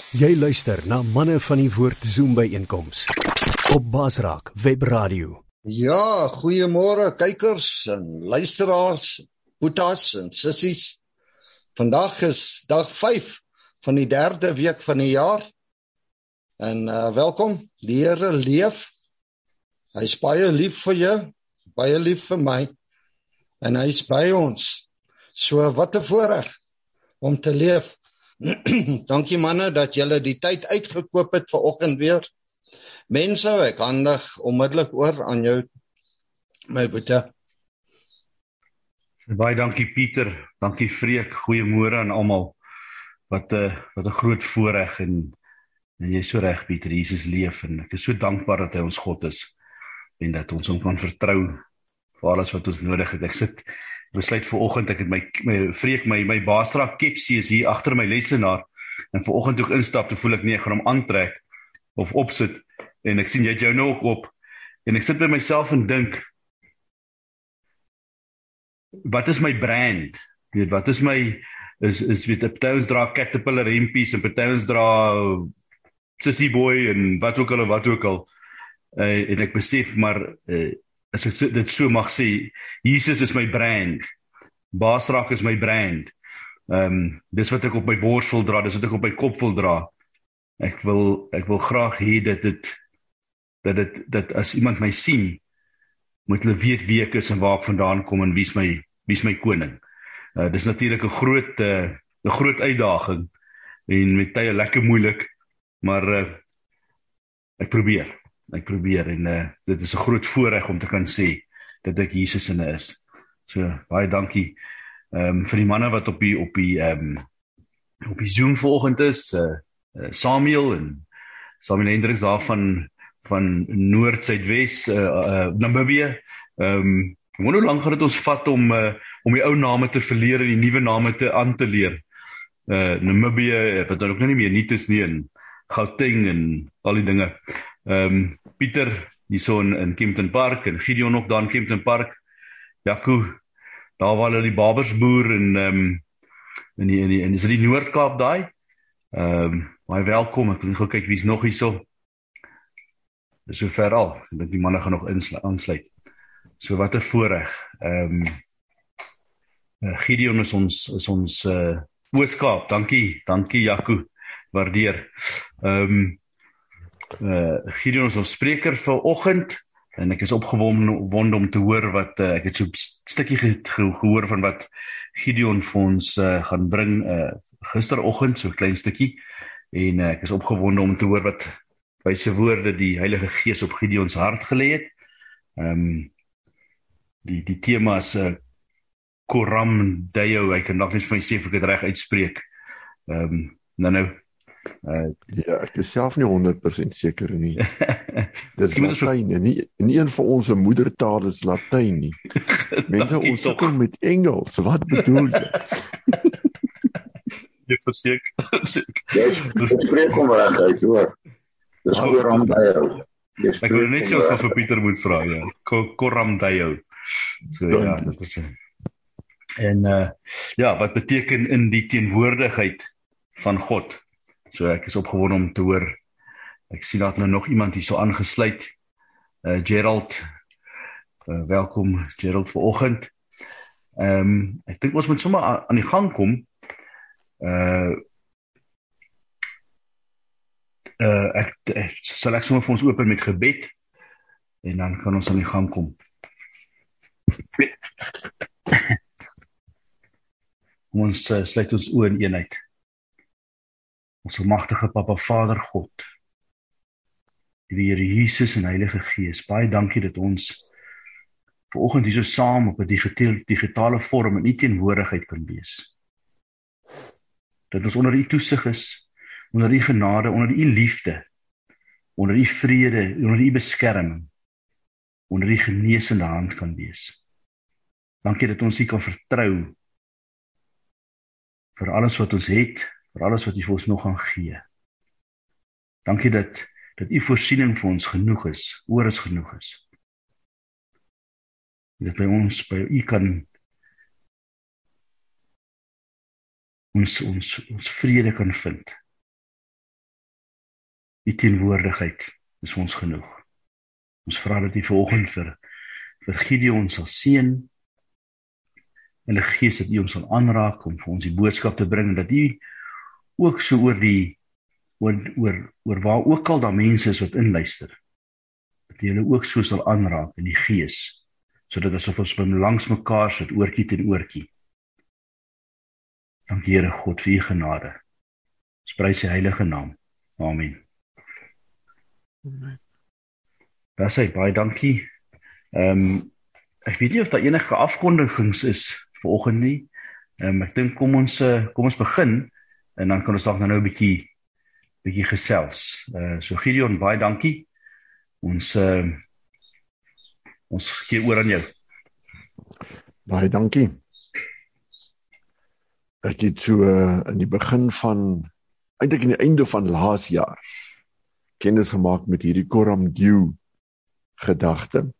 Jy luister na Manne van die Woord Zoom-byeenkoms op Basraak Webradio. Ja, goeiemôre kykers en luisteraars, boetas en sissies. Vandag is dag 5 van die 3de week van die jaar. En welkom, die Here leef. Hy is baie lief vir jou, baie lief vir my. En hy is by ons. So wat 'n voorreg om te leef. Dankie manne dat julle die tyd uitgekoop het vir oggend weer. Mense, ek handig onmiddellik oor aan jou, my boete. Baie dankie Pieter, dankie Freek, goeiemôre aan almal. Wat 'n groot voorreg en jy is so reg Pieter, Jesus leef en ek is so dankbaar dat hy ons God is en dat ons hom kan vertrou vir alles wat ons nodig het. Ek besluit vanoggend, ek het my Basraak kepsie is hier agter my lesenaar en vanoggend toe ek instap, toe voel ek nie, ek gaan hom aantrek of opsit en ek sien jy het jou nou ook op en ek sit by myself en dink, wat is my brand? Weet, wat is my, weet, party ons dra Caterpillar hempies en party ons dra Sissy Boy en wat ook al, en ek besef maar, as ek dit so mag sê, Jesus is my brand, Basraak is my brand, dis wat ek op my bors wil dra, dis wat ek op my kop wil dra. Ek wil graag hê dat as iemand my sien, moet hulle weet wie ek is en waar ek vandaan kom en wie is my koning. Dis natuurlik 'n groot uitdaging en met tye lekker moeilik, maar ek probeer en dit is 'n groot voorreg om te kan sê dat ek Jesus in is. So baie dankie vir die manne wat op die Zoom vanoggend is, Samuel Hendriks daar van Noord-Suidwes, Namibië. Hoe lank gaan dit ons vat om die ou name te verleer en die nuwe name aan te leer? Namibië, wat ook nou nie meer nuut is nie, en Gauteng en al die dinge. Pieter, hierso in Kempton Park, en Gideon nog daar in Kempton Park, Jaco, daar waar hulle die Babersboer en is dit die Noord-Kaap daai? Baie welkom, ek wil gou kyk wie's nog hierso. Dis so ver al, ek dink die manne gaan nog aansluit. So wat 'n voorreg. Gideon is ons Oos-Kaap, dankie Jaco, waardeer. Gideon is ons spreker vir oggend en ek is opgewonde om te hoor wat ek het so 'n stukkie gehoor van wat Gideon vir ons gaan bring gisteroggend, so 'n klein stukkie, en ek is opgewonde om te hoor wat wyse woorde die Heilige Gees op Gideon se hart gelê het. Die tema is Coram Deo, ek kan nog net vir my sê of ek dit reg uitspreek. Ja, ek is self nie 100% seker nie. Dis Latyn, en nie een van ons moedertaal is Latyn nie. Mense, ons sukkel met Engels, wat bedoel jy? Jy verseker. Dis spreek hom reg uit, hoor. Dis Coram Deo. Ek wil net sê ons gaan vir Pieter moet vra, ja. Coram Deo. So ja, dit is en wat beteken in die teenwoordigheid van God? So ek is opgewonde om te hoor. Ek sien dat nou nog iemand hier so aangesluit. Gerald, welkom Gerald vanoggend. Ek dink ons moet sommer aan die gang kom. Ek sommer vir ons open met gebed en dan kan ons aan die gang kom. Kom ons sluit ons oë in eenheid. Ons almagtige Papa Vader God, die Here Jesus en Heilige Gees, baie dankie dat ons vanoggend hier so saam op 'n digitale vorm in U teenwoordigheid kan wees. Dat ons onder U toesig is, onder U genade, onder U liefde, onder U vrede, onder U beskerming, onder U genesende hand kan wees. Dankie dat ons U kan vertrou vir alles wat ons het, vir alles wat U vir ons nog gaan gee. Dankie dat U voorsiening vir ons genoeg is, oor is genoeg is. Dat by U kan ons vrede kan vind. die teenwoordigheid is vir ons genoeg. Ons vra dat U vanoggend vir Gideon sal seën, Heilige Gees, dat U ons sal aanraak om vir ons die boodskap te bring, en dat U ook so oor waar ook al daar mense is wat inluister, dat U hulle ook so sal aanraak in die Gees, sodat asof ons langs mekaar sit, oortjie teen oortjie. Dankie Here God vir U genade. Ons prys Sy heilige naam. Amen. Daar sê baie dankie. Ek weet nie of daar enige afkondigings is vanoggend nie. Ek dink kom ons begin en dan kan ons dalk nou 'n bietjie gesels. So Gideon, baie dankie. Ons gee oor aan jou. Baie dankie. Ek het so in die begin van, eintlik in die einde van laas jaar, kennis gemaak met hierdie Coram Deo gedagte.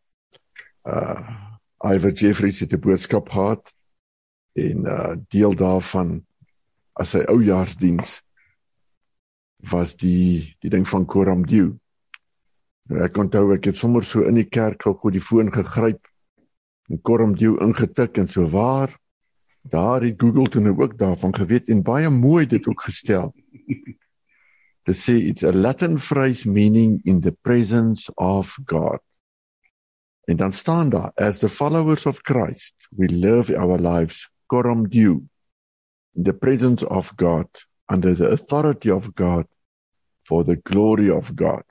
Iver Jeffries het 'n boodskap gehad en deel daarvan as sy oujaarsdiens was die ding van Coram Deo. Ek onthou, ek het sommer so in die kerk gou die foon gegryp en Coram Deo ingetik en so waar, daar het Google toe nou ook daarvan geweet en baie mooi dit ook gestel. Te sê, it's a Latin phrase meaning in the presence of God. En dan staan daar, as the followers of Christ, we live our lives Coram Deo, in the presence of God, under the authority of God, for the glory of God.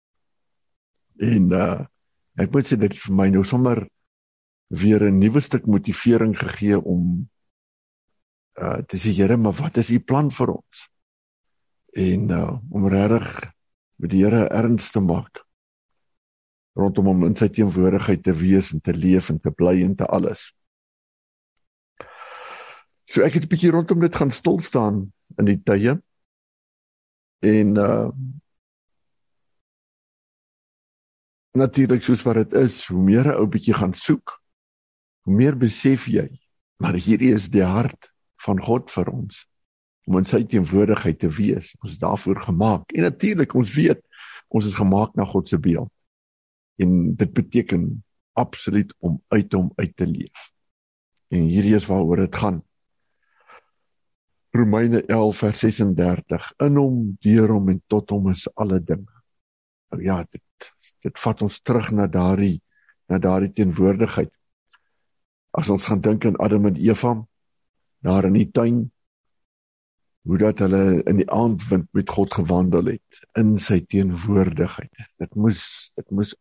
En ek moet sê, dit vir my nou sommer weer 'n nuwe stuk motivering gegee om te sê, Here, maar wat is U plan vir ons? En om regtig met die Here erns te maak, rondom hom in Sy teenwoordigheid te wees en te leef en te bly en te alles. So ek het 'n bietjie rondom dit gaan stil staan in die tye en natuurlik soos wat dit is, hoe meer 'n ou bietjie gaan soek, hoe meer besef jy, maar hierdie is die hart van God vir ons, om in Sy teenwoordigheid te wees. Ons is daarvoor gemaak. En natuurlik, ons weet, ons is gemaak na God se beeld. En dit beteken absoluut om uit hom uit te leef. En hierdie is waaroor dit gaan. Romeine 11 vers 36, in hom, deur hom en tot hom is alle dinge. Nou ja, dit vat ons terug na daardie teenwoordigheid. As ons gaan dink aan Adam en Eva, daar in die tuin, hoe dat hulle in die aandwind met God gewandel het, in Sy teenwoordigheid. Dit moes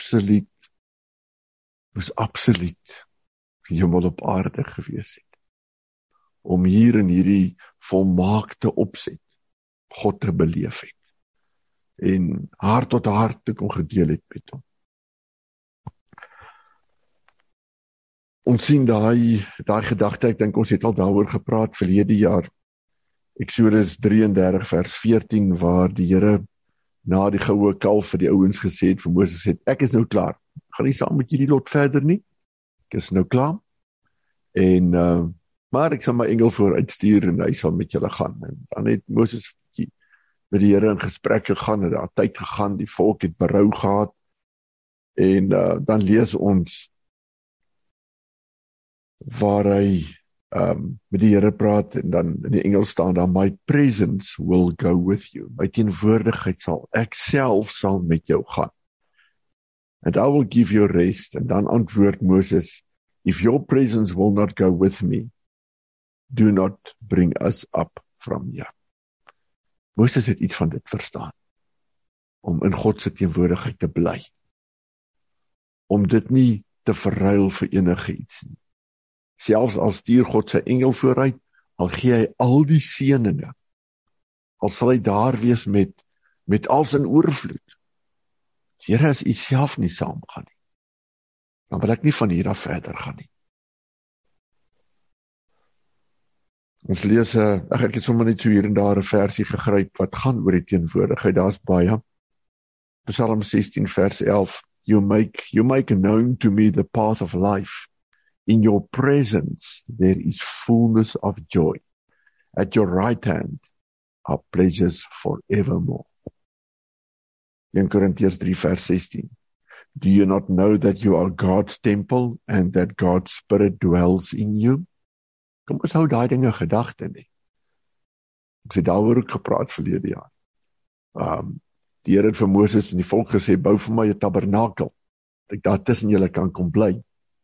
absoluut hemel op aarde gewees het. Om hier in hierdie volmaakte opset God te beleef het. En hart tot hart te kon gedeel het met hom. Ons sien daai gedagte, ek dink ons het al daaroor gepraat verlede jaar, Exodus 33 vers 14, waar die Here na die goue kalf vir die ouens gesê het, vir Moses het, ek is nou klaar, ek gaan nie saam met julle lot verder nie, ek is nou klaar, en maar ek sal my engel vooruitstuur en hy sal met julle gaan. En dan het Moses met die Here in gesprek gegaan, en daar tyd gegaan, die volk het berou gehad, en dan lees ons waar hy met die Here praat, en dan in die Engels staan daar, my presence will go with you, my teenwoordigheid ek self sal met jou gaan, and I will give you rest. En dan antwoord Moses, if your presence will not go with me, do not bring us up from here. Moses het iets van dit verstaan, om in God se teenwoordigheid te bly, om dit nie te verruil vir enige iets nie. Selfs al stuur God sy engel vooruit, al gee hy al die seëninge, al sal hy daar wees met al sy oorvloed. Here, as U self nie saamgaan nie, dan wil ek nie van hier af verder gaan nie. Ons lees, ek het sommer net so hier en daar 'n versie gegryp wat gaan oor die teenwoordigheid. Daar's baie. Psalm 16 vers 11. You make known to me the path of life. In your presence there is fullness of joy. At your right hand are pleasures forevermore. 1 Korintiërs 3 vers 16. Do you not know that you are God's temple and that God's Spirit dwells in you? Kom ons hou daai dinge gedagte nie. Ek het daaroor ook gepraat verlede jaar. Die Here het vir Moses en die volk gesê, bou vir my 'n tabernakel, dat ek daar tussen julle kan kom bly.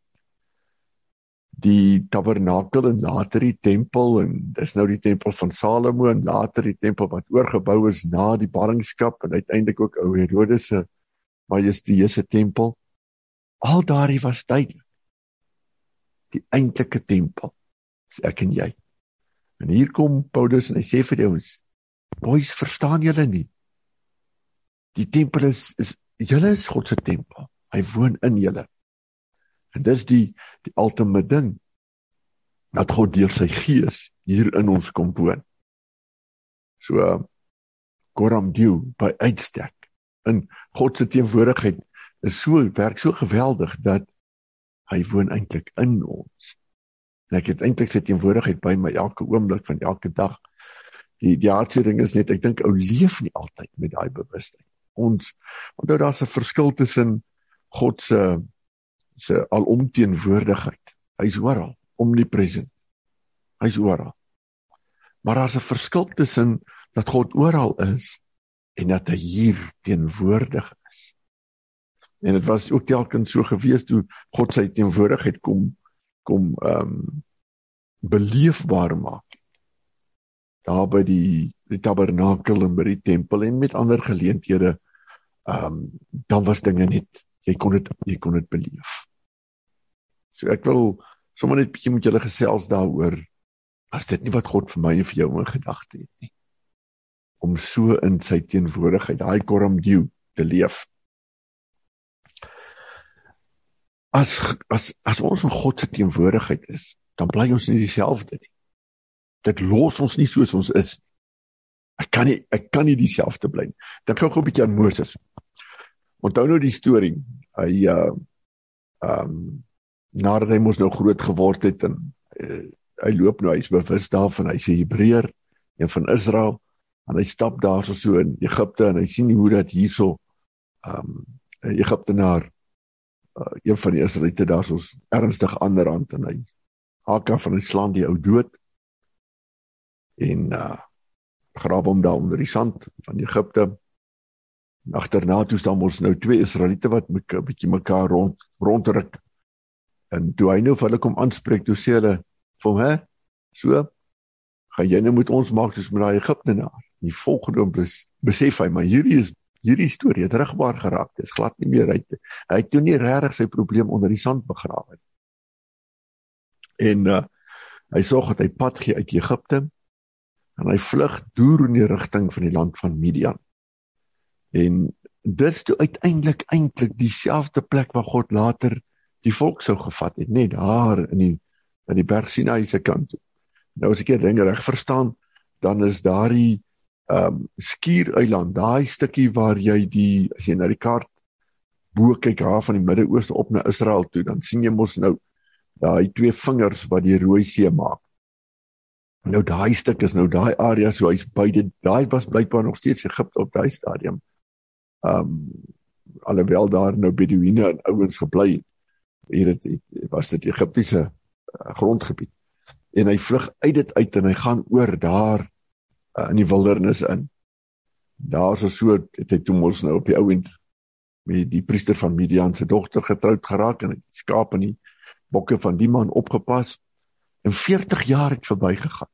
Die tabernakel en later die tempel, en dis nou die tempel van Salomo, en later die tempel wat oorgebou is na die ballingskap, en uiteindelik ook ou Herodes se majestueuse tempel. Al daardie was duidelik. Die eintlike tempel is ek en jy. En hier kom Paulus en hy sê vir die ouens, boys, verstaan julle nie? Die tempel is julle is God se tempel. Hy woon in julle. En dis die ultieme ding, dat God deur sy gees hier in ons kom woon. So, Coram Deo, by uitstek, in God se teenwoordigheid, werk so geweldig, dat hy woon eintlik in ons. En ek het eintlik sy teenwoordigheid by my elke oomblik van elke dag. Die hardste ding is net, ek dink, ou leef nie altyd met daai bewustheid. Onthou daar's 'n verskil tussen God se alomteenwoordigheid. Hy's oral, omnipresent. Hy's oral. Maar daar's 'n verskil tussen dat God oral is en dat hy hier teenwoordig is. En dit was ook telkens so gewees toe God sy teenwoordigheid kom beleefbaar maak. Daar by die tabernakel en by die tempel en met ander geleenthede, dan was dinge net, jy kon dit beleef. So ek wil sommer net 'n bietjie met julle gesels daaroor, as dit nie wat God vir my en vir jou in gedagte het nie, om so in sy teenwoordigheid, daai Coram Deo, te leef. As ons in God se teenwoordigheid is, dan bly ons nie dieselfde nie. Dit los ons nie soos ons is. Ek kan nie dieselfde bly nie. Dan gou 'n bietjie aan Moses. Onthou nou die storie. Hy nadat hy mos nou groot geword het, en hy loop nou, hy is bewus daarvan, hy is 'n Hebreër, een van Israel, en hy stap daar so in Egipte, en hy sien hoe dat hierso 'n Egiptenaar, een van die Israeliete daar soos ernstig aanrand, en hy haak af en hy slaan die ou dood, en grawe hom daar onder die sand van Egipte. En agterna toe staan ons nou 2 Israeliete wat 'n bietjie mekaar rondruk. En toe hy nou vir hulle kom aanspreek, toe sê hulle vir hom, so, gaan jy nou met ons maak soos met daai Egiptenaar? Die volgende oomblik besef hy, maar hierdie storie het rigbaar geraak, dit is glad nie meer hy het toe nie regtig sy probleem onder die sand begrawe. En hy sorg dat hy pad gee uit Egipte, en hy vlug deur in die rigting van die land van Midian. En dis toe uiteindelik dieselfde plek waar God later die volk sou gevat het, net daar in die berg Sinai se kant toe. Nou as ek hier dinge reg verstaan, dan is daardie Skiereiland, daai stukkie waar jy as jy na die kaart bo kyk daar van die Midde-Ooste op na Israel toe, dan sien jy mos nou daai 2 vingers wat die Rooi See maak. Nou daai stuk is nou daai area, so hy's beide, daai was blykbaar nog steeds Egipte op daai stadium. Alhoewel daar nou Beduïne en ouens gebly het, was dit Egiptiese grondgebied. En hy vlug uit dit uit en hy gaan oor daar in die wildernis in. Daar so het hy toe mos nou op die ouend met die priester van Midian se dogter getroud geraak en hy het skaap in die bokke van die man opgepas. En 40 jaar het verbygegaan.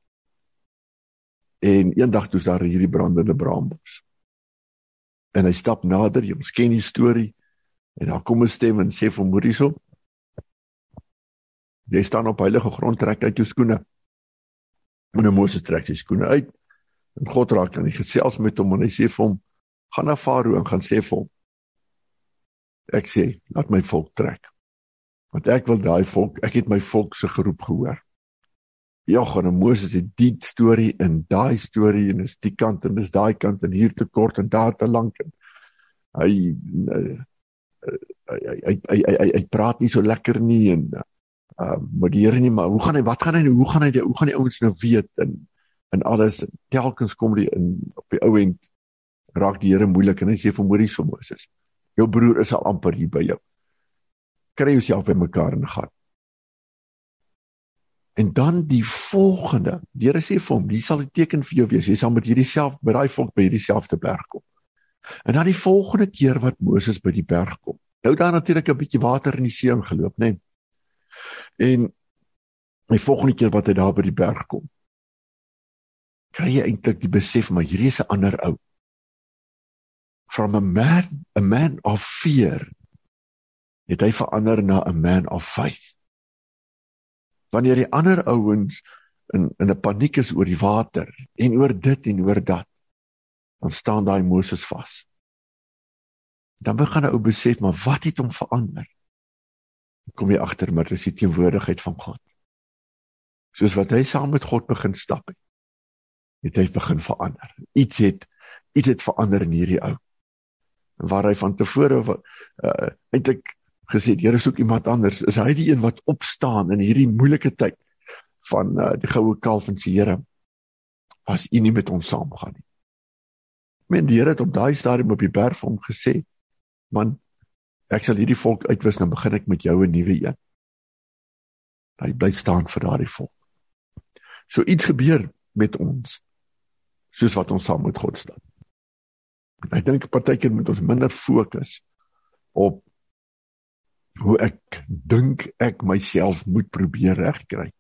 En eendag toe is daar hierdie brandende braambos. En hy stap nader, ons ken die storie, en daar kom 'n stem en sê vir hom, hierso, jy staan op heilige grond, trek uit jou skoene. En Moses trek sy skoene uit, en God raak dan gesels met hom, en hy sê vir hom, gaan na Farao en gaan sê vir hom, ek sê, laat my volk trek. Want ek het my volk se geroep gehoor. Ja, en Moses het die storie en daai storie, en is die kant en is daai kant, en hier te kort en daar te lank, en hy praat nie so lekker nie, en maar die Here nie, maar hoe gaan die ouens nou weet, en alles, telkens kom die op die ou end, raak die Here moeilik, en hy sê vir Moses, jou broer is al amper hier by jou. Kry jouself by mekaar in gaan. En dan die volgende, die Here sê vir hom, die sal die teken vir jou wees, jy sal met daai volk by hierdie selfde berg kom. En dan die volgende keer wat Moses by die berg kom, nou daar natuurlik 'n bietjie water in die see ingeloop, né? En die volgende keer wat hy daar by die berg kom, kry jy eintlik die besef, maar hierdie is 'n ander ou. From a man of fear, het hy verander na a man of faith. Wanneer die ander ouens in 'n paniek is oor die water, en oor dit en oor dat, dan staan daai Moses vas. Dan begin 'n ou besef, maar wat het hom verander? Dan kom jy agter, maar dit is die teenwoordigheid van God. Soos wat hy saam met God begin stap het hy begin verander. Iets het verander in hierdie ou. Waar hy van tevore eintlik gesê het, Here, soek iemand anders, is hy die een wat opstaan in hierdie moeilike tyd van die goue kalf en sê, Here, as U nie met ons saamgaan nie. Men, die Here het op daai stadium op die berg vir hom gesê, man, ek sal hierdie volk uitwis, dan begin ek met jou 'n nuwe een. Hy bly staan vir daardie volk. So iets gebeur met ons, soos wat ons saam met God staan. Ek dink partykeer moet ons minder fokus op hoe ek dink ek myself moet probeer regkry.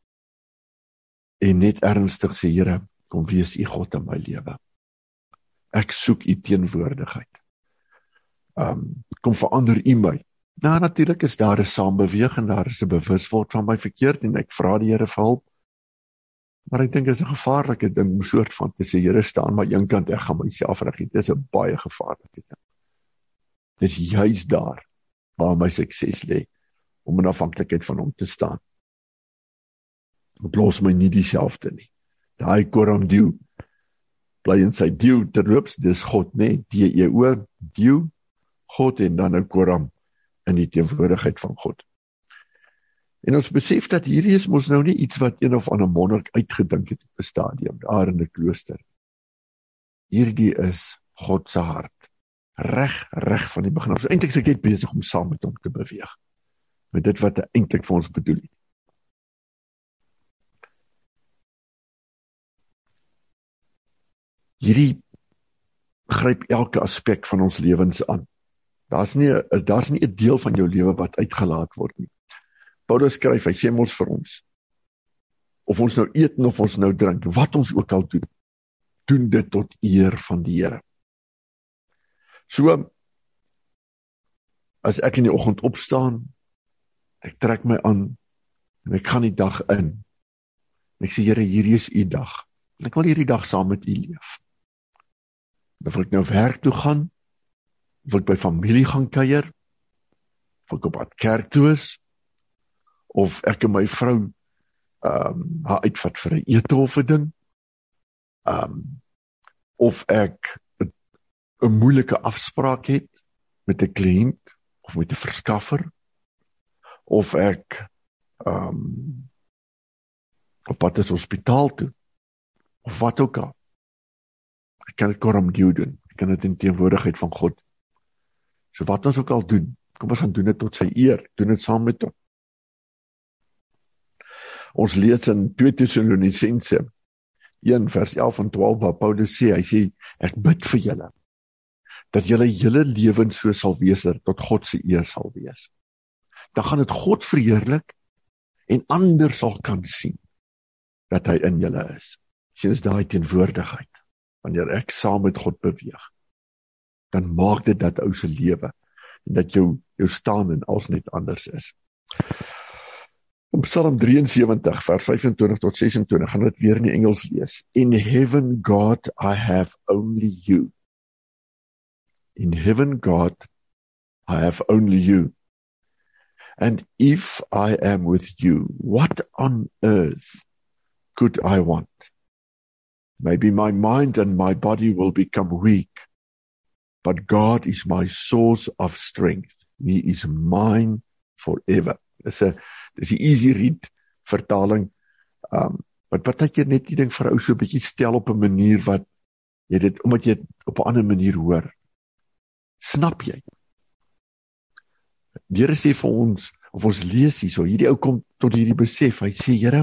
En net ernstig sê, Here, kom wees U God in my lewe. Ek soek U teenwoordigheid. Kom verander U my. Nou natuurlik is daar 'n saambeweeg en daar is 'n bewusword van my verkeerd en ek vra die Here vir hulp. Maar ek dink dit is 'n gevaarlike ding om soort van te sê, Here, staan maar een kant, ek gaan myself reg. Dit is 'n baie gevaarlike ding. Dit is juis daar waar my sukses lê, om in afhanklikheid van hom te staan. Het los my nie dieselfde nie. Daai Koram Dew, bly in sy Dew terloops, dis God, né? D-E-O, Dew, God, en dan 'n Koram in die teenwoordigheid van God. En ons besef dat hierdie is mos nou nie iets wat een of ander monnik uitgedink het op 'n stadium, daar in 'n klooster. Hierdie is God se hart. Reg van die begin af. So eintlik is ek net besig om saam met hom te beweeg. Met dit wat hy eintlik vir ons bedoel het. Hierdie gryp elke aspek van ons lewens aan. Daar's nie 'n deel van jou lewe wat uitgelaat word nie. Paulus skryf, hy sê ons vir ons, of ons nou eet en of ons nou drink, wat ons ook al doen, doen dit tot eer van die Here. So, as ek in die oggend opstaan, ek trek my aan, en ek gaan die dag in, en ek sê, Here, hierdie is U dag, en ek wil hierdie dag saam met U leef. Of ek nou werk toe gaan, of ek by familie gaan kuier, of ek op pad kerk toe is, of ek en my vrou haar uitvat vir 'n ete of 'n ding, of ek 'n moeilike afspraak het met 'n kliënt of met 'n verskaffer, of ek op pad is hospitaal toe, of wat ook al. Ek kan dit Koram Dew doen, ek kan dit in teenwoordigheid van God. So wat ons ook al doen, kom ons gaan doen dit tot sy eer, doen dit saam met hom. Ons lees in 2 Tessalonisense 1 vers 11 en 12 waar Paulus sê, hy sê, ek bid vir julle, dat julle hele lewens so sal wees, dat tot God se eer sal wees. Dan gaan dit God verheerlik, en ander sal kan sien, dat hy in julle is. Sien, is daai teenwoordigheid. Wanneer ek saam met God beweeg, dan maak dit dat ou se lewe, en dat jou staan en alles net anders is. In Psalm 73, vers 25 tot 26, gaan dit weer in die Engels lees. In heaven, God, I have only you. In heaven, God, I have only you. And if I am with you, what on earth could I want? Maybe my mind and my body will become weak, but God is my source of strength. He is mine forever. Dis 'n easy read vertaling, wat partykeer net die ding vir ou so 'n bietjie stel op 'n manier wat Jy dit omdat jy dit op 'n ander manier hoor. Snap jy? Die Here sê vir ons, of ons lees hierso, hierdie ou kom tot hierdie besef, hy sê, Here,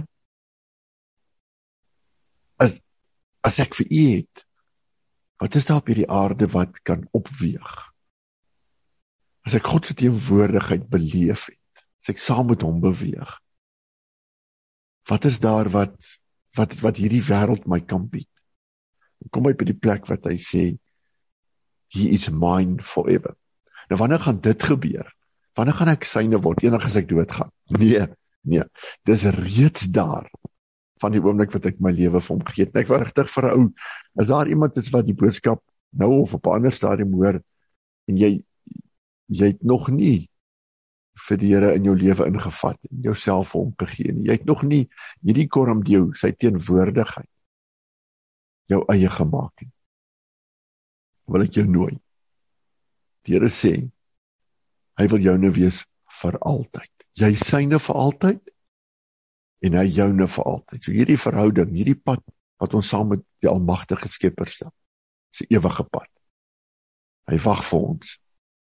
as ek vir u het, wat is daar op hierdie aarde wat kan opweeg? As ek God se teenwoordigheid beleef het, as ek saam met hom beweeg, wat is daar wat hierdie wêreld my kan bied? Kom hy by die plek wat hy sê, he is mine forever. Nou wanneer gaan dit gebeur? Wanneer gaan ek syne word, eendag as ek doodgaan? Nee, dis reeds daar, van die oomblik wat ek my lewe vir hom gegee het. En ek wil regtig vir 'n ou, as daar iemand is wat die boodskap nou of op 'n ander stadium hoor, en jy het nog nie vir die Here in jou lewe ingevat, en jouself vir hom gegee nie. Jy het nog nie hierdie Koram Deo, sy teenwoordigheid, jou eie gemaak nie. Wil ek jou nooi. Die Here sê, hy wil joune wees vir altyd. Jy syne vir altyd, en hy joune vir altyd. So hierdie verhouding, hierdie pad, wat ons saam met die almagtige Skepper stap, is 'n ewige pad. Hy wag vir ons.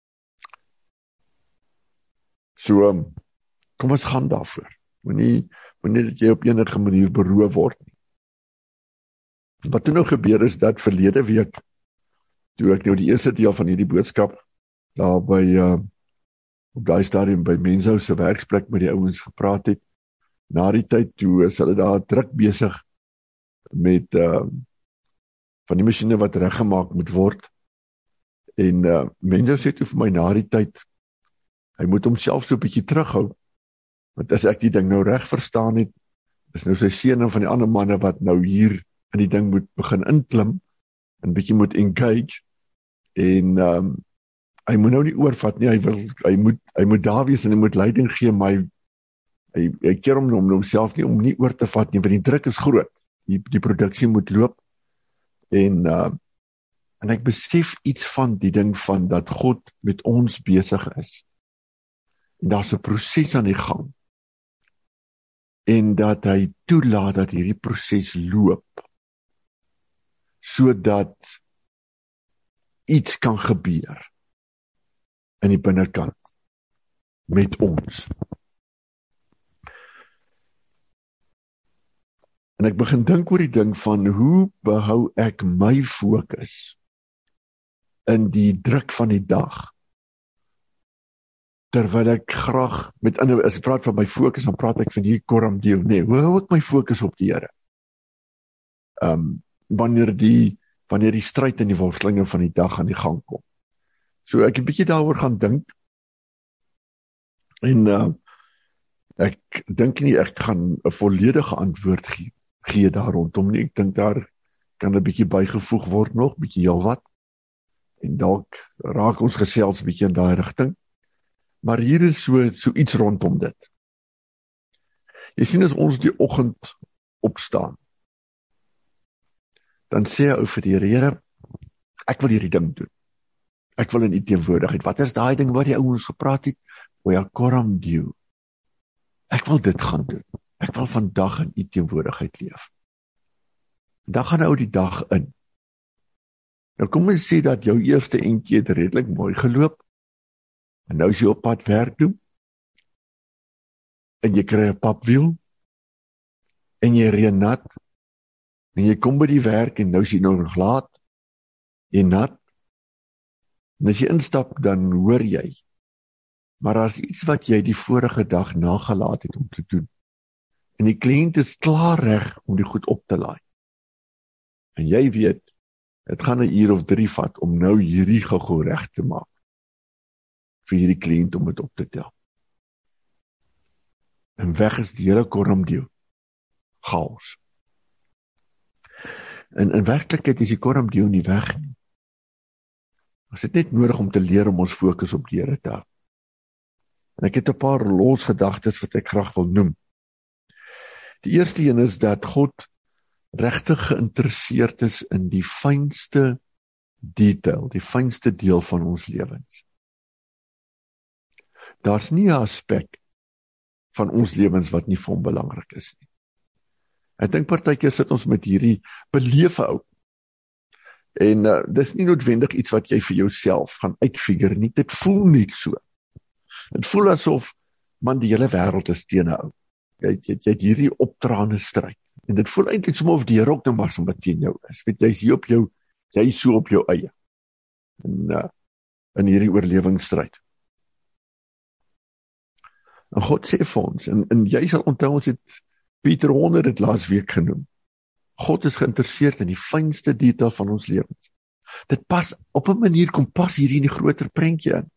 So, kom ons gaan daarvoor. Moenie dat jy op enige manier beroof word nie. Wat toe nou gebeur is dat verlede week, toe ek nou die eerste deel van hierdie boodskap, daar by, op daai stadium by Menzo se werksplek met die ouens gepraat het, na die tyd toe is hulle daar druk besig met van die masjiene wat reggemaak moet word, en Menzo sê toe vir my na die tyd, hy moet homself so 'n bietjie terughou, want as ek die ding nou reg verstaan het, is nou sy seun en van die ander manne wat nou hier in die ding moet begin inklim, en bietjie moet engage, en hy moet nou nie oorvat nie, hy moet daar wees en hy moet leiding gee, maar hy keer om homself nie om nie oor te vat nie, want die druk is groot, die produksie moet loop, en ek besef iets van die ding van dat God met ons besig is, en daar's 'n proses aan die gang, en dat hy toelaat dat hierdie proses loop, sodat iets kan gebeur in die binnekant met ons. En ek begin dink oor die ding van hoe behou ek my fokus in die druk van die dag, terwyl ek graag as ek praat van my fokus, dan praat ek van hierdie Koram Deo, nee, hoe hou ek my fokus op die Here? Wanneer die stryd en die worstelinge van die dag aan die gang kom. So ek 'n bietjie daaroor gaan dink, en ek dink nie ek gaan 'n volledige antwoord gee daar rondom nie. Ek dink daar kan 'n bietjie bygevoeg word nog, bietjie heelwat, en dalk raak ons gesels 'n bietjie in daai rigting. Maar hier is so iets rondom dit. Jy sien, as ons die oggend opstaan, dan sê hy vir die Here, ek wil hierdie ding doen. Ek wil in u teenwoordigheid. Wat is daai ding wat die ouens gepraat het? Ja, Koram Deo. Ek wil dit gaan doen. Ek wil vandag in u teenwoordigheid leef. Dan gaan nou die dag in. Nou kom ons sê dat jou eerste entjie het redelik mooi geloop, en nou is jy op pad werk doen, en jy kry 'n papwiel, en jy reën nat, en jy kom by die werk, en nou is jy nog laat, en nat, en as jy instap, dan hoor jy, maar as iets wat jy die vorige dag nagelaat het om te doen, en die kliënt is klaar reg om die goed op te laai, en jy weet, het gaan 'n uur of 3 vat om nou hierdie gou reg te maak, vir hierdie kliënt om dit op te tel. En weg is die hele Koram Deo. Chaos. En in werklikheid is die Koram Deo nie weg nie. Ons het net nodig om te leer om ons fokus op die Here te hou. En ek het 'n paar losgedagtes wat ek graag wil noem. Die eerste een is dat God regtig geïnteresseerd is in die fynste detail, die fynste deel van ons lewens. Daar's nie 'n aspek van ons lewens wat nie vir hom belangrik is nie. Ek dink partykeer sit ons met hierdie belewe ou, En dis nie noodwendig iets wat jy vir jouself gaan uitfigure nie. Dit voel nie so. Dit voel asof, man, die hele wêreld is teen jou. Jy het hierdie opdraande stryd. En dit voel eintlik soms of die Here ook nou maar sommer teen jou is. Weet jy, jy is so op jou eie. In hierdie oorlewingsstryd. En God sê vir ons, en jy sal onthou, ons het Pieter Honor dit laas week genoem. God is geïnteresseerd in die fynste detail van ons lewens. Dit pas, op 'n manier kom pas hier in die groter prentjie in.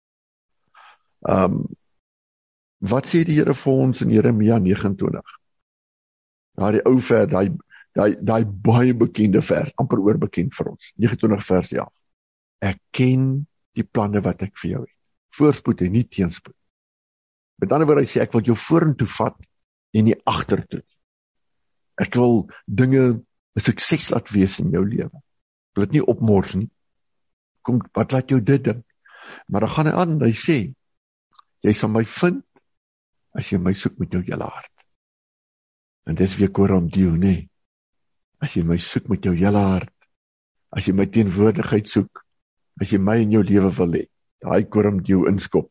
Wat sê die Here vir ons in Jeremia 29? Die ou vers, daai baie bekende vers, amper oorbekend vir ons. 29 vers 11. Ek ken die planne wat ek vir jou het. Voorspoed en nie teenspoed. Met ander woorde, hy sê, ek wil jou vorentoe vat en nie agtertoe. Ek wil dinge 'n sukses laat wees in jou lewe. Ek wil dit nie opmors nie. Kom, wat laat jou dit dink? Maar dan gaan hy aan, hy sê, jy sal my vind as jy my soek met jou hele hart. En dis weer Koram Dio, nee. As jy my soek met jou hele hart, as jy my teenwoordigheid soek, as jy my in jou lewe wil hê, daai Koram Dio inskop.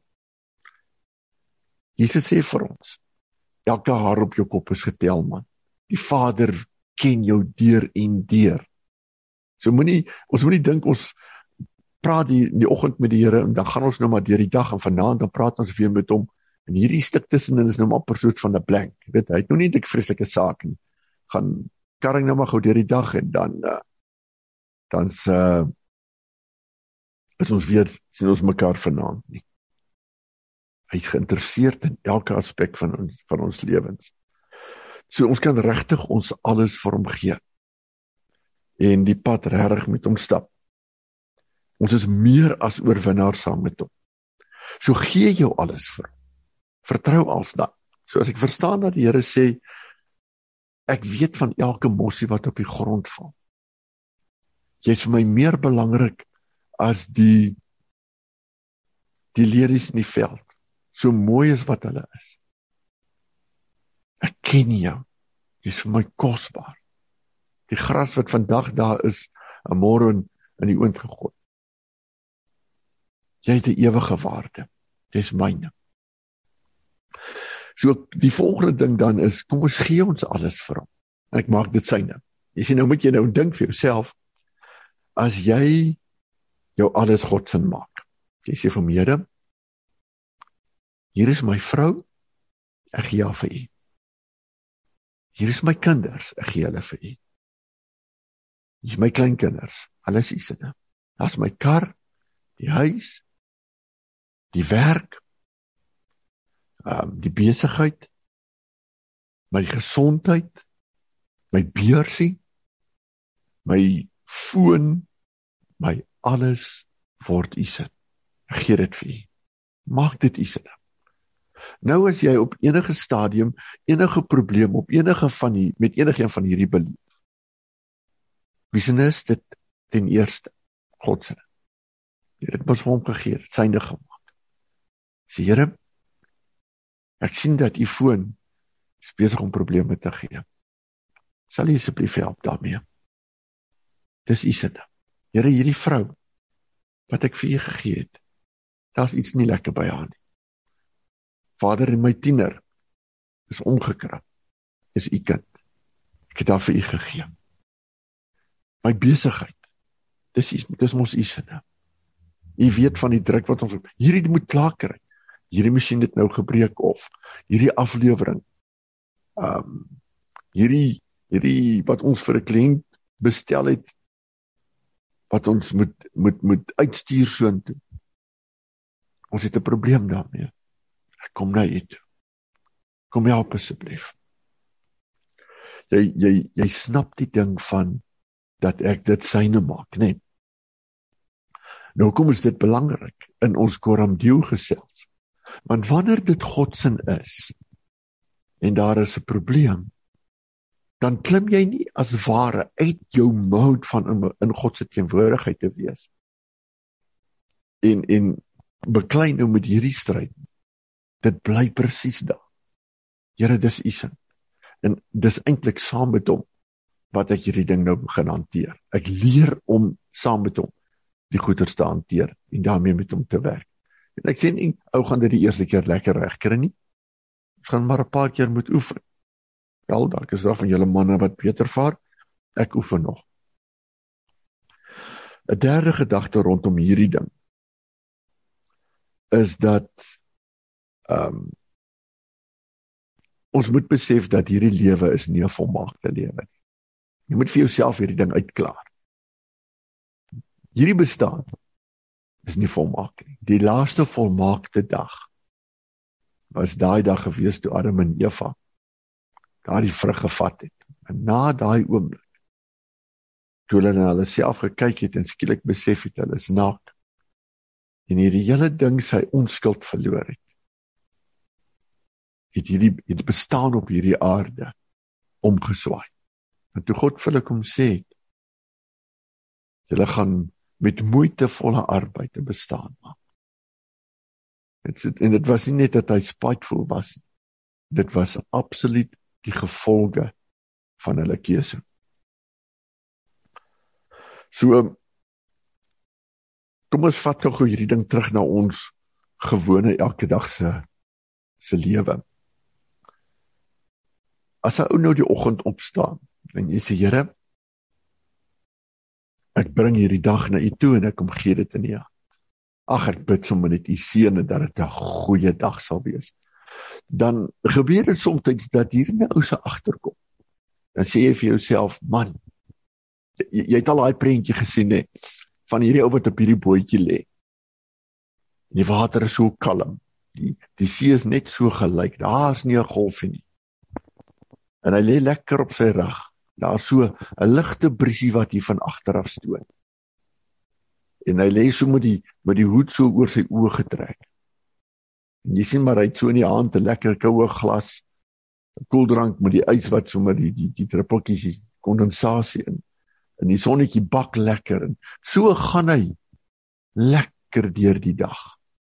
Jesus sê vir ons, elke haar op jou kop is getel, man. Die Vader ken jou deur en deur. So ons moenie dink ons praat in die oggend met die Here en dan gaan ons nou maar deur die dag en vanaand dan praat ons weer met hom. En hierdie stuk tussenin is nou maar per soort van 'n blank. Jy weet, hy het nou nie 'n vreeslike saak nie. Gaan karring nou maar gou deur die dag en dan is ons weer sien ons mekaar vanaand nie. Hy is geïnteresseerd in elke aspek van ons lewens. So ons kan regtig ons alles vir hom gee. En die pad regtig met hom stap. Ons is meer as oorwinnaars saam met hom. So gee jou alles vir hom. Vertrou als dan. So as ek verstaan dat die Here sê, ek weet van elke mossie wat op die grond val. Jy is vir my meer belangrik as die lelies in die veld. So mooi as wat hulle is. Ek ken jou. Jy is vir my kosbaar. Die gras wat vandag daar is, en môre in die oond gegooi. Jy het 'n ewige waarde. Jy is myne. So die volgende ding dan is, kom ons gee ons alles vir hom. En ek maak dit syne. Jy sien, nou moet jy nou dink vir jouself, as jy jou alles God se maak. Jy sê vir hom, Here, hier is my vrou, ek gee haar vir u. Hier is my kinders, ek gee hulle vir u. Hier is my kleinkinders, hulle is u sinne. Daar is my kar, die huis, die werk, die besigheid, my gesondheid, my beursie, my foon, my alles word u sin. Ek gee dit vir u. Maak dit u sin. Nou as jy op enige stadium, enige probleem, met enige van hierdie beleef. Wie sin is dit ten eerste? God se. Jy het dit mos vir hom gegee, dit syne gemaak. Sê, Here, ek sien dat u foon is besig om probleme te gee. Sal u asseblief help daarmee? Dis u sin. Here, hierdie vrou, wat ek vir u gegee het, daar's iets nie lekker by haar nie. Vader, en my tiener is omgekrap, is u kind. Ek het daar vir u gegee. My besigheid, dis mos u sinne. U weet van die druk wat ons op, hierdie moet klaar kry. Hierdie masjien het nou gebreek of hierdie aflewering. Hierdie wat ons vir 'n kliënt bestel het, wat ons moet uitstuur soontoe. Ons het 'n probleem daarmee. Ek kom na u toe. Kom help asseblief. Jy snap die ding van dat ek dit syne maak, nee. Nou kom is dit belangrik in ons Koram Dio gesels. Want wanneer dit God se is en daar is 'n probleem, dan klim jy nie as ware uit jou mode van in God se teenwoordigheid te wees. En beklei nou met hierdie stryd. Dit bly presies daar. Here, dis u sin. En dis eintlik saam met hom wat ek hierdie ding nou begin hanteer. Ek leer om saam met hom die goeders te hanteer en daarmee met hom te werk. En ek sê nie, ou gaan dit die eerste keer lekker regkry nie. Ons gaan maar 'n paar keer moet oefen. Wel, dalk is daar van julle manne wat beter vaar. Ek oefen nog. 'n derde gedagte rondom hierdie ding is dat ons moet besef dat hierdie lewe is nie 'n volmaakte lewe nie. Jy moet vir jouself hierdie ding uitklaar. Hierdie bestaan is nie volmaak nie. Die laaste volmaakte dag was daai dag gewees toe Adam en Eva daardie vrug gevat het. En na daai oomblik, toe hulle na hulle self gekyk het en skielik besef het hulle is naak. En hierdie hele ding sy onskuld verloor het. Het bestaan op hierdie aarde omgeswaai. En toe God vir hulle kom sê het, julle gaan met moeitevolle arbeid te bestaan maak. En dit was nie net dat hy spiteful was, dit was absoluut die gevolge van hulle keuse. So, kom ons vat gou hierdie ding terug na ons gewone elke dag se lewe. As 'n ou nou die oggend opstaan en jy sê, Here, ek bring hierdie dag na U toe en ek kom gee dit in U hand. Ag, ek bid sommer net U seën en dat dit 'n goeie dag sal wees. Dan gebeur dit soms dat hier 'n ou se agterkom. Dan sê jy vir jouself, man, jy het al daai prentjie gesien, hè, van hierdie ou wat op hierdie bootjie lê. Die water is so kalm. Die see is net so gelyk. Daar's nie 'n golfie nie. En hy lê lekker op sy rug. Daar so 'n ligte briesie wat hier van agter af stoot. En hy lê so met die hoed so oor sy oë getrek. En jy sien maar hy het so in die hand 'n lekker koue glas, 'n koeldrank met die ys wat so met die druppeltjies, die kondensasie in die sonnetjie bak lekker. En so gaan hy lekker deur die dag.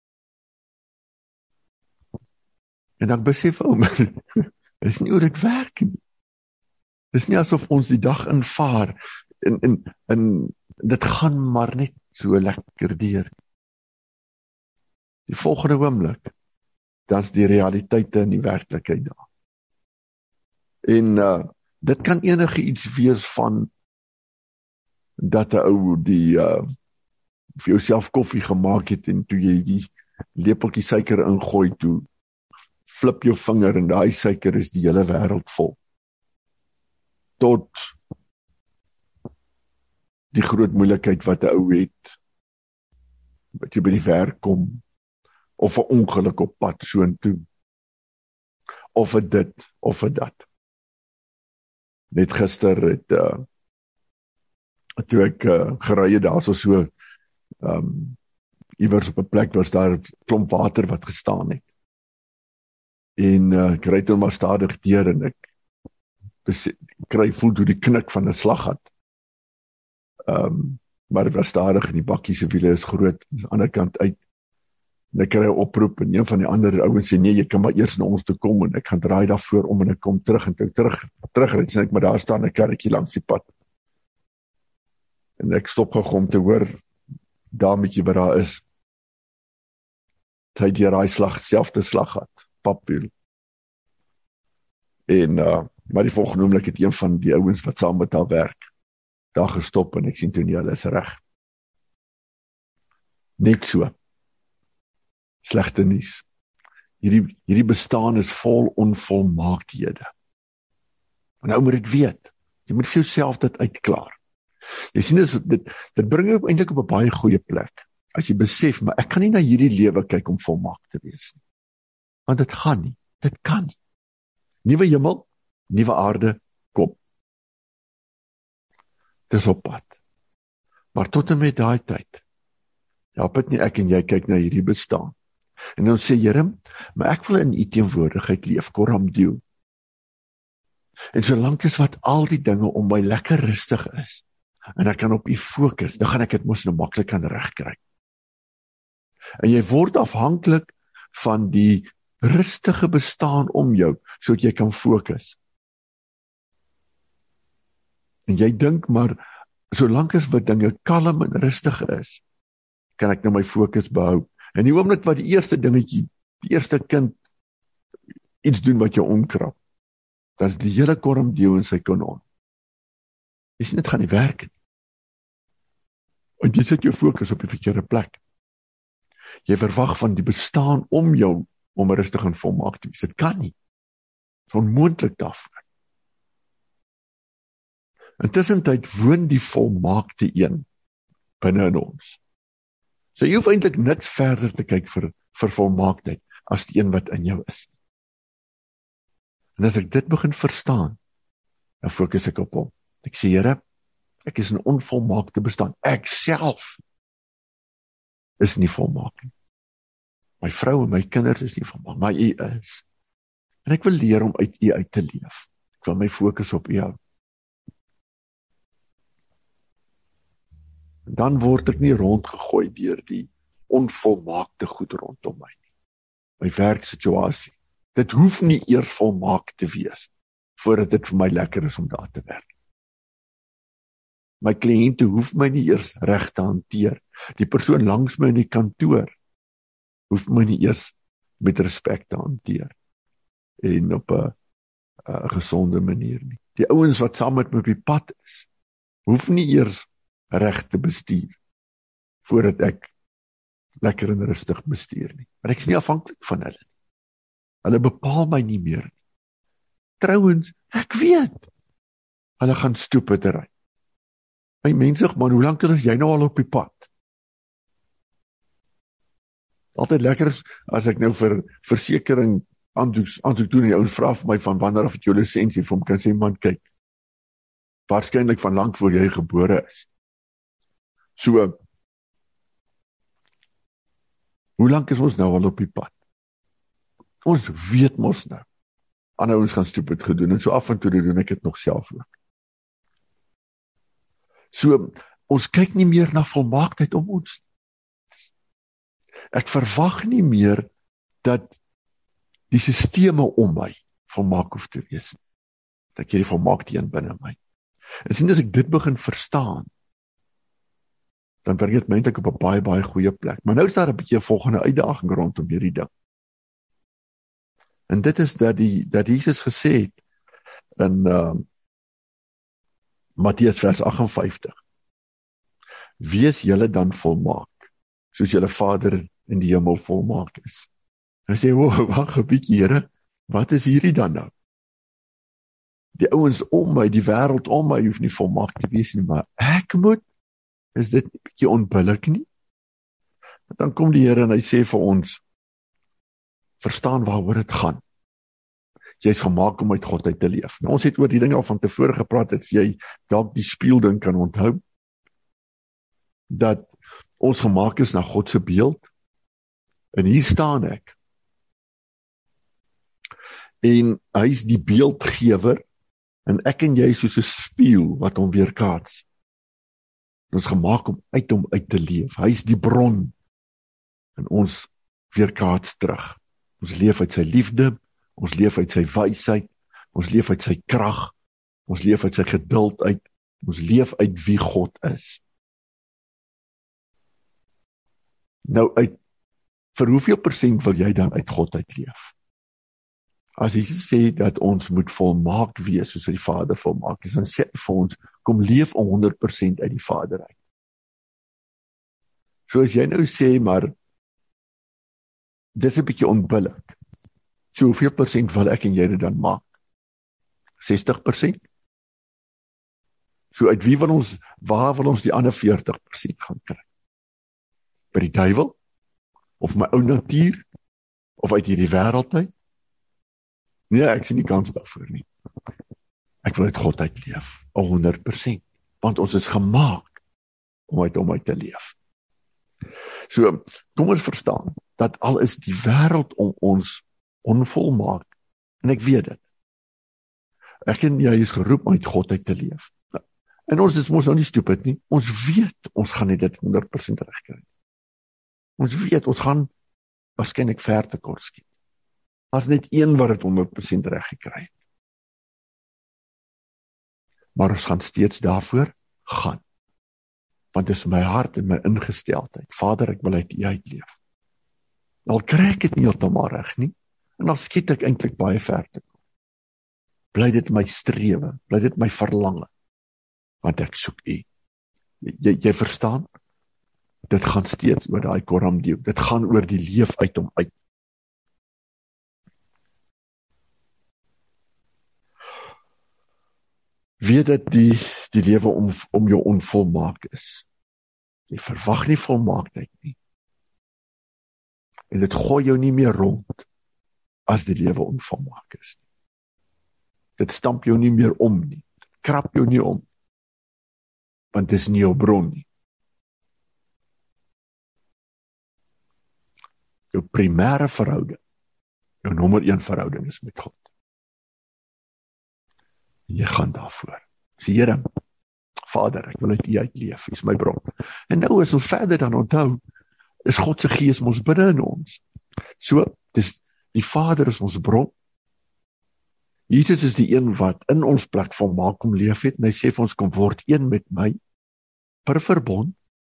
En dan besef hy, is nie hoe dit werk nie. Dis nie asof ons die dag invaar en dit gaan maar net so lekker deur. Die volgende oomblik, dan's die realiteite in die werklikheid daar. En dit kan enige iets wees van dat 'n ou vir jouself koffie gemaak het en toe jy die lepeltjie suiker ingooi, toe flip jou vinger en daai suiker is die hele wêreld vol. Tot die groot moeilikheid wat 'n ou het, wat jy by die werk kom, of 'n ongeluk op pad soontoe, of 'n dit, of 'n dat. Net gister het, toe ek gery het daar so, iewers op 'n plek was daar 'n klomp water wat gestaan het. En ek ry toe maar stadig deur en ek voel toe die knik van 'n slaggat. Maar dit was stadig en die bakkie se wiele is groot, aan die ander kant uit. En ek kry 'n oproep en een van die ander ouens sê, nee, jy kan maar eers na ons toe kom en ek gaan draai daarvoor om en ek kom terug en toe ek terugry, sien ek maar daar staan 'n karretjie langs die pad. En ek stop gou om te hoor, dametjie wat daar is, hy deur daai selfde slaggat, papwiel. En, maar die volgende oomblik het een van die ouens wat saam met haar werk, daar gestop en ek sien toe nie, hulle is reg. Net so. Slegte nuus. Hierdie bestaan is vol onvolmaakhede. En nou moet dit weet. Jy moet vir jouself dit uitklaar. Jy sien, dit bring jou eintlik op 'n baie goeie plek. As jy besef, maar ek kan nie na hierdie lewe kyk om volmaak te wees nie. Want dit gaan nie. Dit kan nie. Nuwe hemel, nuwe aarde, kom. Dis op pad. Maar tot en met daai tyd, help dit nie ek en jy kyk na hierdie bestaan. En dan sê, Here, maar ek wil in U teenwoordigheid leef, Koram Deo. En solank is wat al die dinge om my lekker rustig is, en ek kan op U fokus, dan gaan ek dit mos nou maklik kan regkry. En jy word afhanklik van die rustige bestaan om jou, sodat jy kan fokus. En jy dink maar, solank as wat dinge kalm en rustig is, kan ek nou my fokus behou. En die oomblik wat die eerste dingetjie, die eerste kind iets doen wat jou omkrap, dan is die hele korm deel in sy kanon. Jy sien, dit gaan nie werk nie. Want jy sit jou fokus op die verkeerde plek. Jy verwag van die bestaan om jou, om rustig en volmaak te wees. Dit kan nie. Het is onmoontlik daarvoor. Intussentyd woon die volmaakte een binne in ons. So jy hoef eintlik niks verder te kyk vir volmaaktheid as die een wat in jou is. En as ek dit begin verstaan, dan fokus ek op hom. Ek sê, Here, ek is 'n onvolmaakte bestaan. Ek self is nie volmaak nie. My vrou en my kinders is nie volmaak, maar U is. En ek wil leer om uit U uit te leef. Ek wil my fokus op U hou. Dan word ek nie rondgegooi deur die onvolmaakte goed rondom my nie. My werksituasie. Dit hoef nie eers volmaak te wees, voordat dit vir my lekker is om daar te werk. My kliënte hoef my nie eers reg te hanteer. Die persoon langs my in die kantoor hoef my nie eers met respek te hanteer. En op 'n gesonde manier nie. Die ouens wat saam met my op die pad is, hoef nie eers reg te bestuur, voordat ek lekker en rustig bestuur nie. Maar ek is nie afhanklik van hulle. Hulle bepaal my nie meer nie. Trouwens, ek weet, hulle gaan stoep te ry. My mensig man, hoe lank is jy nou al op die pad? Altyd lekker as ek nou vir versekering aansoek doen en die ouens vra vir my van wanneer af het jou lisensie, vir hom kan sê, man, kyk, waarskynlik van lank voor jy gebore is. So, hoe lank is ons nou al op die pad? Ons weet mos nou. Ander ouens gaan stupid gedoen, en so af en toe doen ek dit nog self ook. So, ons kyk nie meer na volmaaktheid om ons. Ek verwag nie meer dat die sisteme om my volmaak hoef te wees. Dat ek hierdie volmaakte een binne my. En sien as ek dit begin verstaan, dan bring dit my eintlik op 'n baie, baie goeie plek. Maar nou is daar 'n bietjie 'n volgende uitdaging rondom hierdie ding. En dit is dat Jesus gesê het in Matteus vers 58, wees julle dan volmaak, soos julle Vader in die hemel volmaak is. En hy sê, wag 'n bietjie, Here, wat is hierdie dan nou? Die ouens om my, die wêreld om my, hoef nie volmaak te wees nie, maar ek moet, is dit 'n bietjie onbillik nie? En dan kom die Here en hy sê vir ons, verstaan waaroor dit gaan. Jy is gemaak om uit God uit te leef. Nou, ons het oor die ding al van tevore gepraat, as jy dalk die spieelding kan onthou, dat ons gemaak is na God se beeld, en hier staan ek, en hy is die beeldgewer, en ek en jy soos 'n spieël wat hom weerkaats. Ons gemaak om hom uit te leef. Hy is die bron, en ons weerkaats terug. Ons leef uit sy liefde, ons leef uit sy wysheid, ons leef uit sy krag, ons leef uit sy geduld uit, ons leef uit wie God is. Nou, vir hoeveel persent wil jy dan uit God uitleef? As Jesus sê dat ons moet volmaak wees, soos die Vader volmaak is, dan sê hy vir ons, kom leef 100% uit die Vader uit. So as jy nou sê, maar dis 'n bietjie onbillik. So hoeveel persent wil ek en jy dit dan maak? 60%? So uit wie wil ons, waar wil ons die ander 40% gaan kry? By die duiwel? Of my ou natuur? Of uit hierdie wêreld uit? Nee, ek sien nie kans daarvoor nie. Ek wil uit God uitleef, 100%, want ons is gemaak om uit hom uit te leef. So, kom ons verstaan, dat al is die wêreld om ons onvolmaak, en ek weet dit. Ek en jy is geroep om uit God uit te leef. En ons is mos nou nie stupid nie, ons weet, ons gaan nie dit 100% reg kry. Ons weet, ons gaan waarskynlik ver tekort skiet. As net een wat dit 100% reg gekry het. maar ons gaan steeds daarvoor gaan. Want dit is my hart en my ingesteldheid. Vader, ek wil uit U uitleef. Al kry ek dit nie heeltemal reg nie, en dan skiet ek eintlik baie ver te kom. Bly dit my strewe, bly dit my verlange, want ek soek U. Jy verstaan? Dit gaan steeds oor daai Coram Deo. Dit gaan oor die leef uit hom uit. Weet dat die lewe om jou onvolmaak is. Jy verwag nie volmaaktheid nie. En dit gooi jou nie meer rond as die lewe onvolmaak is. Dit stamp jou nie meer om nie. Dit krap jou nie om. Want dit is nie jou bron nie. Jou primêre verhouding, jou nommer 1 verhouding is met God. En jy gaan daarvoor. Sê Here, Vader, ek wil uit U uitleef, U is my bron. En nou as ons verder dan onthou, is God se Gees mos binne in ons. So, dis die Vader is ons bron. Jesus is die een wat in ons plek volmaak kom leef het, en hy sê vir ons, kom word een met my, per verbond.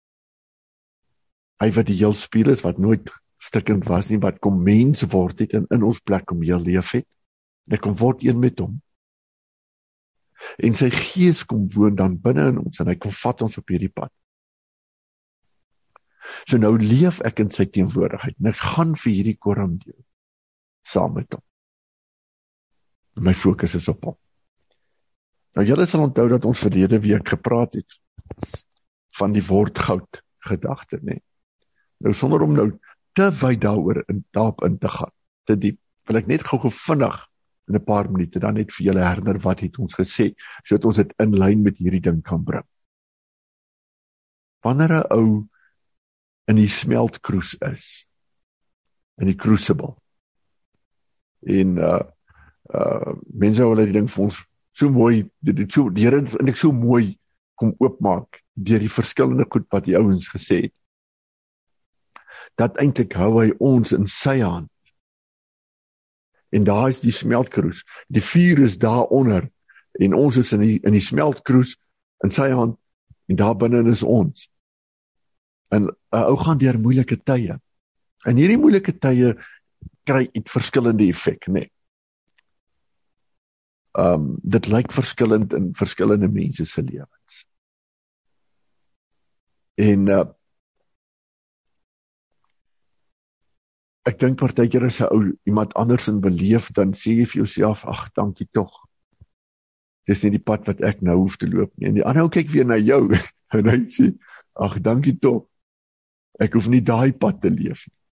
Hy wat die heel spieël is, wat nooit stikkend was nie, wat kom mens word het, en in ons plek kom heel leef het, en hy kom word een met hom. En sy Gees kom woon dan binne in ons, en hy kom vat ons op hierdie pad. So nou leef ek in sy teenwoordigheid, en ek gaan vir hierdie Coram Deo, saam met hom. En my fokus is op hom. Nou julle sal onthou dat ons verlede week gepraat het, van die word goud gedagte, nee. Nou sonder om nou te wyd daarop in te gaan, te diep, wil ek net gou vinnig, in 'n paar minute, dan net vir julle herinner wat het ons gesê, sodat ons dit in lyn met hierdie ding kan bring. Wanneer 'n ou in die smeltkroes is, in die crucible, en mense wil die ding vir ons so mooi, die Here en ek so mooi kom oopmaak, deur die verskillende goed wat die ouens gesê het, dat eintlik hou hy ons in sy hand. En daar is die smeltkroes, die vuur is daaronder, en ons is in die smeltkroes, in sy hand, en daar binne is ons. En 'n ou gaan deur moeilike tye. En hierdie moeilike tye kry iets verskillende effek, nee. Dit lyk verskillend in verskillende mense se lewens. En ek dink partykeer as 'n ou iemand anders in beleef, dan sê jy vir jouself, ag, dankie tog. Dis nie die pad wat ek nou hoef te loop nie. En die ander ou kyk weer na jou, en hy sê, ag, dankie tog. Ek hoef nie daai pad te leef nie.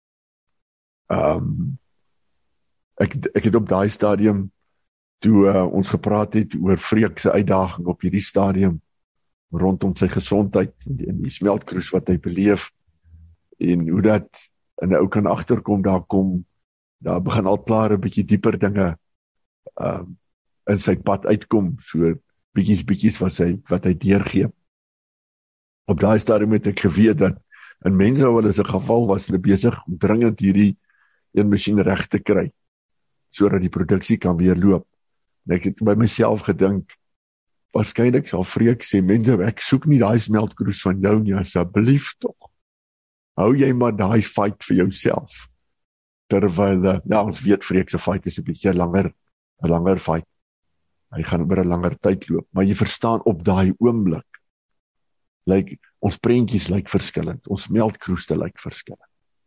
Ek het op daai stadium, toe ons gepraat het oor Freek se uitdaging op hierdie stadium, rondom sy gesondheid, en die smeltkroes wat hy beleef, en hoe dat, en ou kan agterkom, daar begin al klaar 'n bietjie dieper dinge in sy pad uitkom, so bietjies wat hy deurgee. Op daai stadium het ek geweet dat in mense hulle se geval was hulle besig om dringend hierdie een masjien reg te kry, sodat die produksie kan weer loop. En ek het by myself gedink, waarskynlik sal Freek sê, mense, ek soek nie daai smeltkroes van jou nie, asseblief tog. Hou jy maar daai fight vir jouself. Terwyl, ons weet Freek se fight is 'n bietjie langer fight. Hy gaan oor 'n langer tyd loop, maar jy verstaan op daai oomblik, ons prentjies lyk verskillend, ons smeltkroeste lyk verskillend.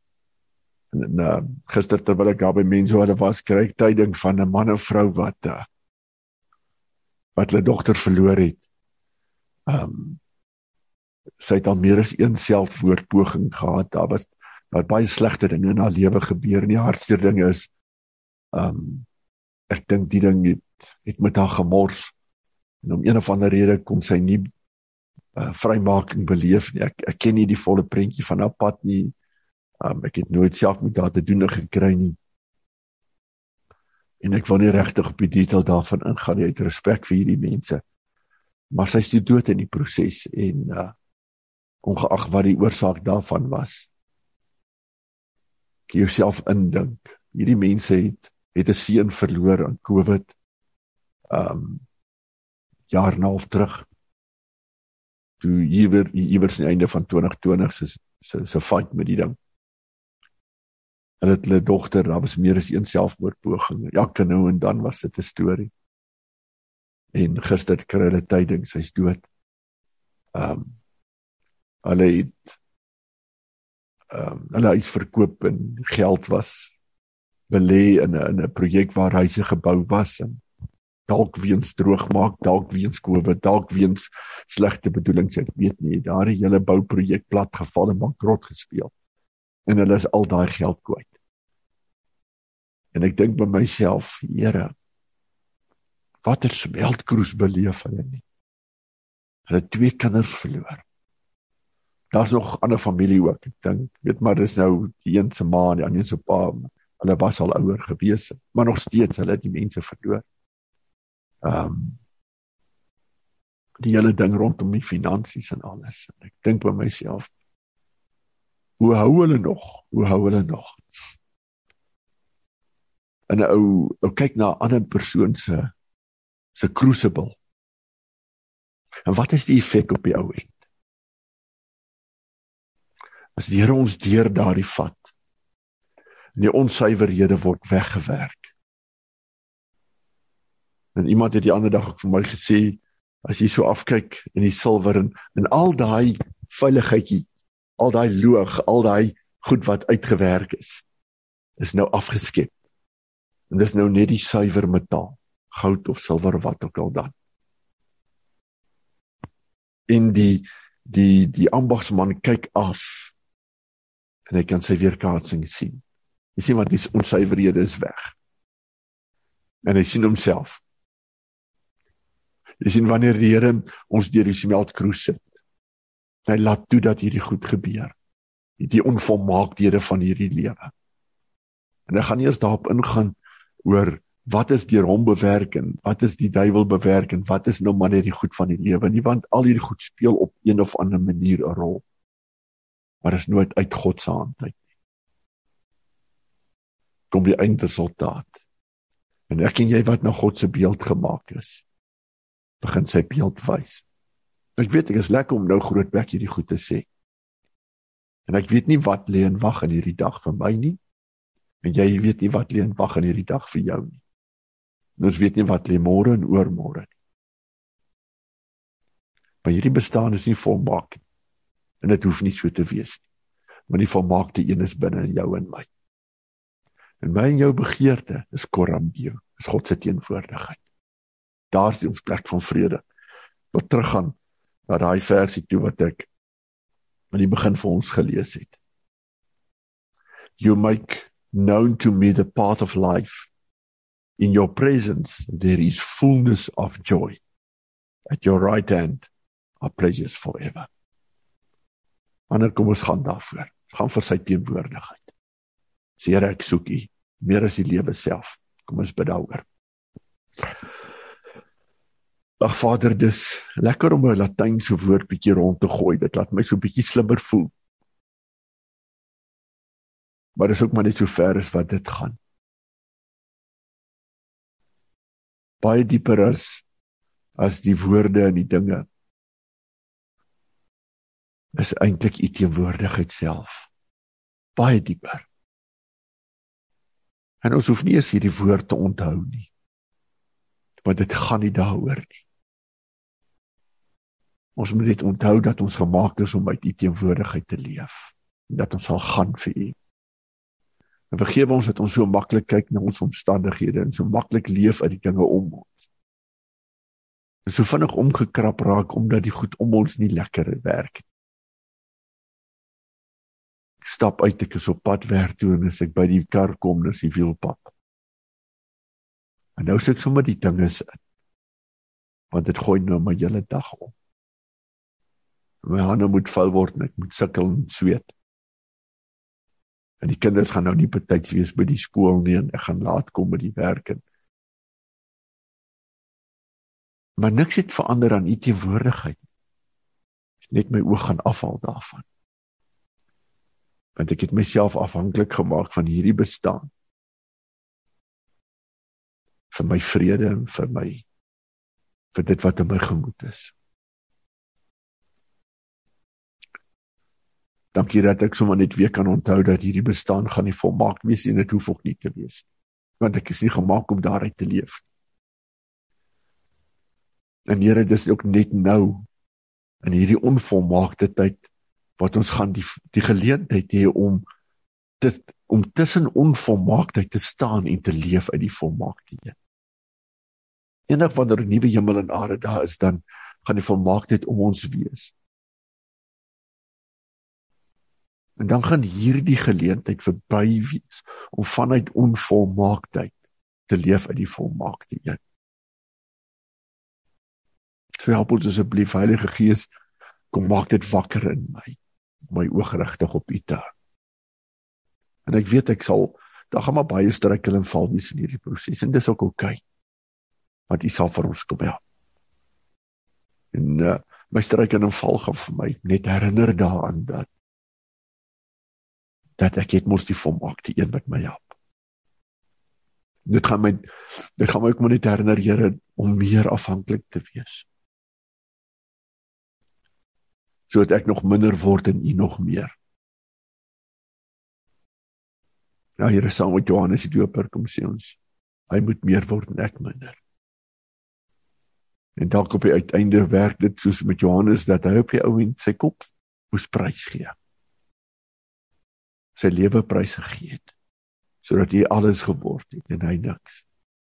En gister terwyl ek daar by mense hulle was, kry ek tyding van 'n man en vrou wat hulle dogter verloor het. Sy het al meer as een selfmoordpoging gehad, daar het baie slegte dinge in haar lewe gebeur, en die hardste ding is, ek dink die ding het met haar gemors, en om een of ander rede kon sy nie vrymaking beleef nie. Ek ken nie die volle prentjie van haar pad nie, ek het nooit self met haar te doen gekry nie, en ek wil nie regtig op die detail daarvan ingaan nie, uit respek vir hierdie mense, maar sy is toe dood in die proses, en ongeag wat die oorsaak daarvan was, kan jy jouself indink, hierdie mense het 'n seun verloor aan COVID, jaar en 'n half terug. Toe iewers aan die einde van 2020 se fight met die ding. Hulle dogter, daar was meer as een selfmoordpoging. Elke nou en dan was dit 'n storie. En gister kry hulle tyding, sy's dood. Hulle het hulle huis verkoop en geld was belê in 'n projek waar huise gebou was en dalk weens droogmaak, dalk weens COVID, dalk weens slegte bedoelings, ek weet nie, daar het hele bouprojek platgeval en bankrot gespeel. En hulle is al daai geld kwyt. En ek dink by myself, Here, watter smeltkroes beleef hulle nie. Hulle 2 kinders verloor. Daar's nog ander familie ook, ek dink, weet maar, dis nou die een se ma en die ander se pa, hulle was al ouer gewees, maar nog steeds, hulle het die mense verloor. Die hele ding rondom die finansies en alles. En ek dink by myself, hoe hou hulle nog? En 'n ou kyk na 'n ander persoon se crucible. En wat is die effek op die ou end? As die Here ons deur daardie vat, en die onsuiverhede word weggewerk. En iemand het die ander dag ook vir my gesê, as jy so afkyk in die silwer en al daai veiligheidjie, al daai loog, al daai goed wat uitgewerk is nou afgeskep. En dis nou net die suiwer metaal, goud of silwer, wat ook al dan. En die ambagsman kyk af, en hy kan sy weerkaatsing sien. Jy sien wat die onsuiverhede is weg. En hy sien homself. Jy sien wanneer die Here ons deur die smeltkroes sit, hy laat toe dat hierdie goed gebeur. Die onvolmaaktheden van hierdie lewe. En hy gaan nie eers daarop ingaan oor wat is deur hom bewerk en wat is die duiwel bewerk en wat is nou maar net die goed van die lewe nie, want al hierdie goed speel op een of ander manier 'n rol. Maar is nooit uit God se hand uit. Kom die eindresultaat. En ek en jy wat na God se beeld gemaak is, begin sy beeld wys. Ek weet, ek is lekker om nou grootbek hierdie goed te sê. En ek weet nie wat lê en wag in hierdie dag vir my nie, en jy weet nie wat lê en wag in hierdie dag vir jou nie. En ons weet nie wat lê môre en oormôre nie. Maar hierdie bestaan is nie volmaak nie, en dit hoef nie so te wees nie. Maar die volmaakte een is binne in jou en my. En my en jou begeerte is Koram Deo, is God se teenwoordigheid. Daar is ons plek van vrede. Wat teruggaan na daai versie toe wat ek aan die begin vir ons gelees het. You make known to me the path of life. In your presence there is fullness of joy. At your right hand are pleasures forever. Ander kom ons gaan daarvoor. Ons gaan vir sy teenwoordigheid. Here, ek soek U, meer as die lewe self. Kom ons bid daaroor. Ag Vader, dis lekker om 'n Latynse woord bietjie rond te gooi. Dit laat my so bietjie slimmer voel. Maar dis ook maar net so ver as wat dit gaan. Baie dieper as die woorde en die dinge. Is eintlik U teenwoordigheid self. Baie dieper. En ons hoef nie eens hierdie woord te onthou nie. Want dit gaan nie daaroor nie. Ons moet net onthou dat ons gemaak is om uit U teenwoordigheid te leef. En dat ons sal gaan vir U. En vergewe ons dat ons so maklik kyk na ons omstandighede en so maklik leef uit die dinge om ons. En so vinnig omgekrap raak omdat die goed om ons nie lekker werk. Ek stap uit, ek is op pad werk toe en as ek by die kar kom, dis die wielpap. En nou sit ek sommer die dinge in. Want dit gooi nou my hele dag om. My hande moet vuil word en ek moet sukkel en sweet. En die kinders gaan nou nie betyds wees by die skool nie en ek gaan laat kom by die werk. Maar niks het verander aan U teenwoordigheid. Net my oog gaan afhaal daarvan. Want ek het myself afhanklik gemaak van hierdie bestaan. Vir my vrede en vir my vir dit wat in my gemoed is. Dankie dat ek sommer net weer kan onthou dat hierdie bestaan gaan nie volmaak wees en dit hoef ook nie te wees. Want ek is nie gemaak om daaruit te leef. En Here, dis ook net nou, in hierdie onvolmaakte tyd, wat ons gaan die geleentheid hê om tussen onvolmaaktheid te staan en te leef uit die volmaaktheid. Eendag wanneer 'n nuwe hemel en aarde daar is, dan gaan die volmaaktheid om ons wees. En dan gaan hierdie geleentheid verby wees, om vanuit onvolmaaktheid te leef uit die volmaaktheid. So help ons asseblief, Heilige Gees, kom maak dit wakker in my oog rigtig op U te hou. En ek weet daar gaan maar baie struikel en val wees in hierdie proses, en dis ook oukei, want U sal vir ons kom help. En my struikel en val gaan vir my net herinner daaraan dat ek het mos die volmaakte een met my help. Dit gaan my ook maar net herinner, Here, om meer afhanklik te wees. Sodat ek nog minder word en U nog meer. Ja, Here, saam met Johannes die Doper kom sê ons, hy moet meer word en ek minder. En dalk op die uiteinde werk dit soos met Johannes, dat hy op die ou end sy kop moes prys gee. Sy lewe prys gegee het, sodat hy alles geword het en hy niks.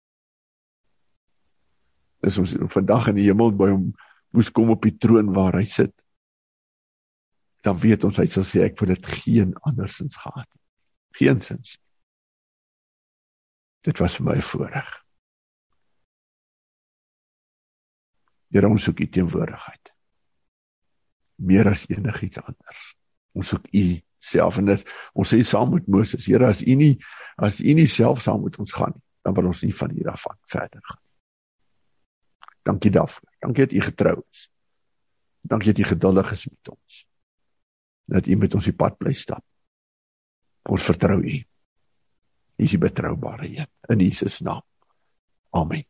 Dis ons vandag in die hemel by hom moes kom op die troon waar hy sit, dan weet ons, hy sal sê, ek wil dit geen andersins gehad. Geensins. Dit was vir my 'n voorreg. Here, ons soek U teenwoordigheid. Meer as enigiets anders. Ons soek U self, en ons sê saam met Moses, Here, as U nie self saam met ons gaan nie, dan wil ons nie van hier af verder gaan. Dankie daarvoor. Dankie dat U getrou is. Dankie dat U geduldig is met ons. Dat U met ons die pad bly stap. Ons vertrou U. U is die betroubare Een. In Jesus naam. Amen.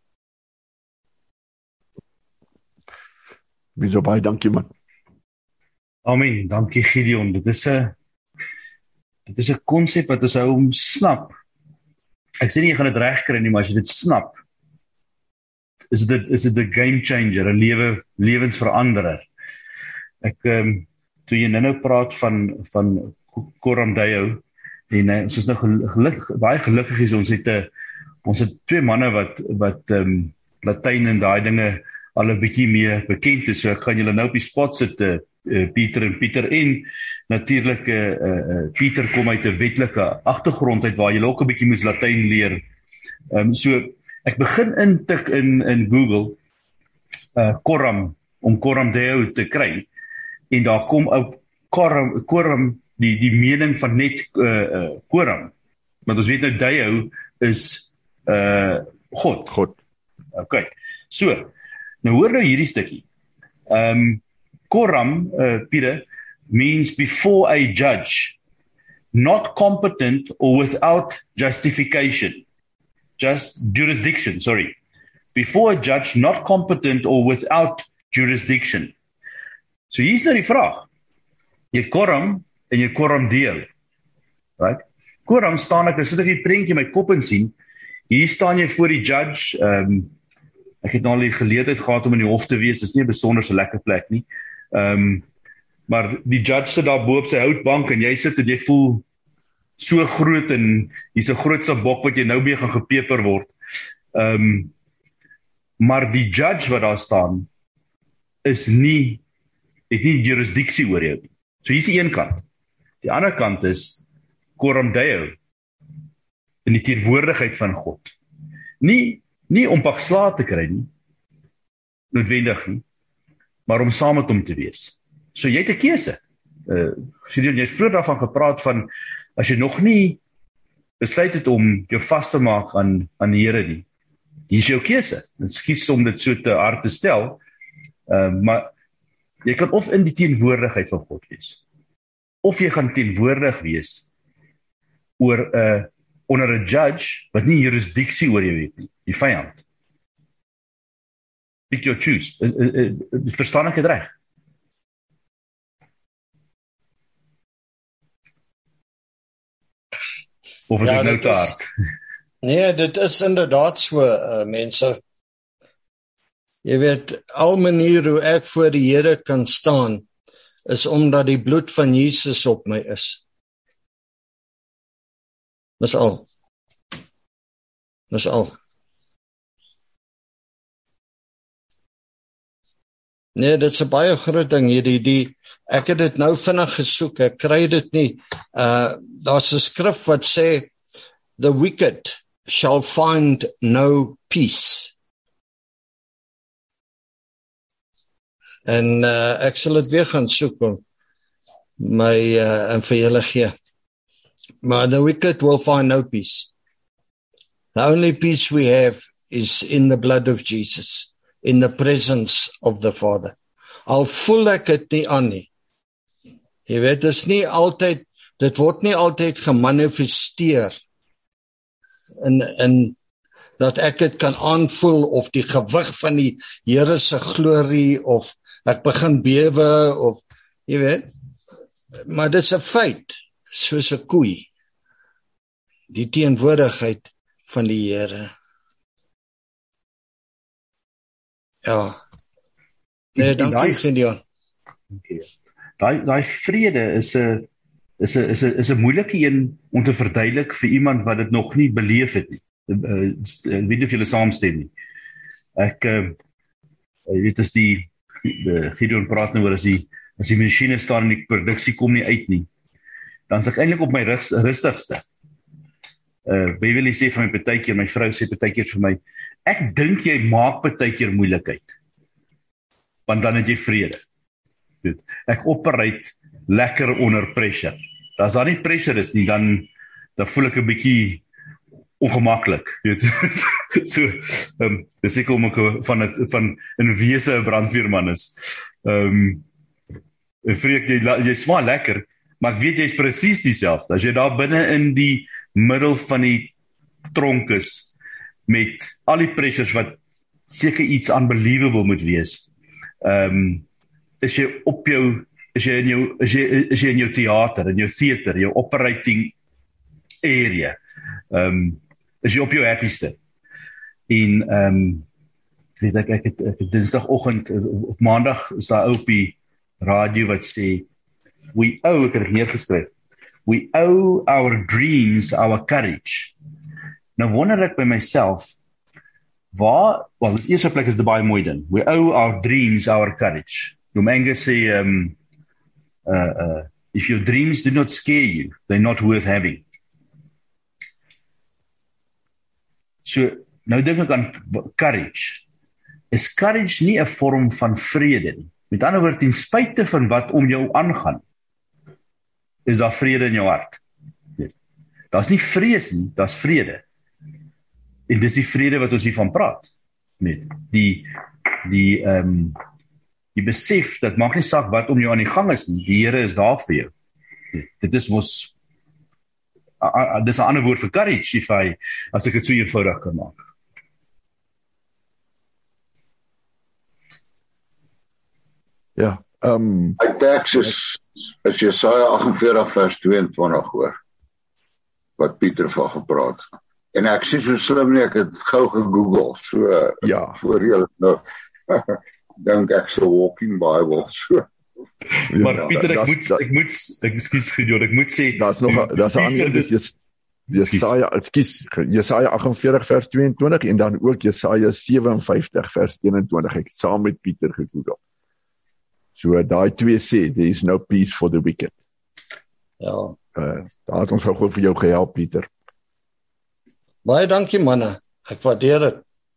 So baie dankie, man. Amen. Dankie, Gideon. Dit is 'n konsep wat ons hou om snap. Ek sê nie jy gaan dit regkry nie, maar as jy dit snap, is dit 'n game changer, 'n lewensveranderer. Ek toe jy nou praat van Coram Deo, en ons is nou baie gelukkig is, ons het twee manne wat Latyn en daai dinge al 'n bietjie meer bekend is, so ek gaan julle nou op die spot sit, Pieter, en natuurlik Pieter kom uit 'n wetlike agtergrond uit waar jy ook 'n bietjie moes Latyn leer. So ek begin intik in Google Coram, om Coram Deo te kry, en daar kom op Coram die mening van net Coram, want ons weet nou Deo is God. Okay. So, nou hoor nou hierdie stukkie. Coram, Pieter, means before a judge, not competent or without justification. Jurisdiction, sorry. Before a judge, not competent or without jurisdiction. So hier's nou die vraag. Jy Coram en jy Coram Deo. Right? Coram staan ek sit ek die prentjie in my kop en sien. Hier staan jy voor die judge. Ek het nou al die geleentheid gehad om in die hof te wees. Dis nie 'n besonderse lekker plek nie. Maar die judge sit daar bo op sy houtbank en jy sit en jy voel so groot en hier's 'n groot sabok wat jy nou mee gaan gepeper word. Maar die judge wat daar staan het nie jurisdiksie oor jou nie. So hier's die een kant. Die ander kant is Coram Deo, in die teenwoordigheid van God. Nie om pak slaag te kry nie, noodwendig nie, maar om saam met hom te wees. So jy het 'n keuse. Gideon, jy het vroeër daarvan gepraat van, as jy nog nie besluit het om jou vas te maak aan die Here nie, hier is jou keuse. Ekskuus om dit so te hard te stel, maar jy kan of in die teenwoordigheid van God wees, of jy gaan teenwoordig wees onder 'n judge wat nie jurisdiksie oor jou het nie, die vyand. Pick your choose. Verstaan ek dit reg? Of is ek nou te hard? Nee, dit is inderdaad so, mense. Jy weet, al manier hoe ek voor die Here kan staan, is omdat die bloed van Jesus op my is. Dis al. Dis al. Nee, dit is 'n baie groot ding hierdie. Ek het dit nou vinnig gesoek, ek kry dit nie. Daar's 'n skrif wat sê, the wicked shall find no peace. En ek sal dit weer gaan soek om my en vir julle gee. Maar the wicked will find no peace. The only peace we have is in the blood of Jesus, in the presence of the Father. Al voel ek dit nie aan nie. Jy weet, dit word nie altyd gemanifesteer in dat ek dit kan aanvoel of die gewig van die Here se glorie of ek begin bewe of jy weet, maar dit is 'n feit, soos 'n koei, die teenwoordigheid van die Here. Ja. Nee, dankie Gideon. Daai vrede is 'n moeilike een om te verduidelik vir iemand wat dit nog nie beleef het nie. Ek weet nie of julle saamstem nie. Ek weet as die Gideon praat nou oor as die masjiene staan en die produksie kom nie uit nie, dan is ek eintlik op my rustigste. Beverly sê vir my partykeer, my vrou sê partykeer vir my, ek dink jy maak partykeer moeilikheid, want dan het jy vrede. Ek operate lekker onder pressure. As daar nie pressure is nie, dan voel ek 'n bietjie ongemaklik, weet. So, dis ek om ek van 'n wese 'n brandweerman is. Vreek, jy smaak lekker, maar ek weet jy's presies dieselfde. As jy daar binne in die middel van die tronk is, met al die pressures wat seker iets unbelievable moet wees, is jy in jou theater, in jou theater, jou operating area, is jy op jou happieste. En weet ek het dinsdagoggend of maandag is daar op die radio wat sê, ek het dit neergeskryf, we owe our dreams our courage. Nou wonder ek by myself, die eerste plek is die baie mooi ding, we owe our dreams our courage. Domingue sê, if your dreams do not scare you, they're not worth having. So, nou dink ek aan courage. Is courage nie 'n vorm van vrede nie? Met ander woorde, ten spyte van wat om jou aangaan, is daar vrede in jou hart. Daar's nie vrees nie, daar's vrede. En dis die vrede wat ons hiervan praat. Die besef, dat maak nie saak wat om jou aan die gang is nie, die Here is daar vir jou. Dit is mos, dis 'n ander woord vir courage, as ek dit so eenvoudig kan maak. Ja, my teks is Jesaja 48 vers 22 hoor, wat Pieter van gepraat. En ek sê so slim nie, ek het gou gegoogel, so ja, voor julle nou, dink ek so walking Bible, so. Maar Pieter, ek moet sê, daar's 'n ander, dis Jesaja 48 vers 22 en dan ook Jesaja 57 vers 21, ek het saam met Pieter gegoogel. So daai twee sê, there is no peace for the wicked. Ja. Daar het ons gou vir jou gehelp, Pieter. Baie dankie manne, ek waardeer dit.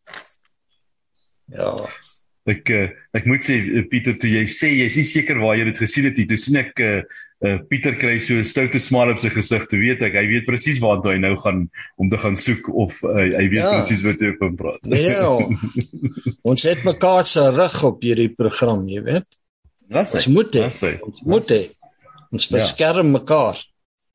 Ja. Ek moet sê, Pieter, toe jy sê, jy is nie seker waar jy dit gesien het nie, toe sien ek, Pieter kry so 'n stoute smaal op sy gesig, toe weet ek, hy weet presies waartoe hy nou gaan, om te gaan soek, of hy weet presies wat hy van praat. Nee, ons het mekaar se rug op hierdie program, jy weet. Ons moet hê. Ons beskerm mekaar.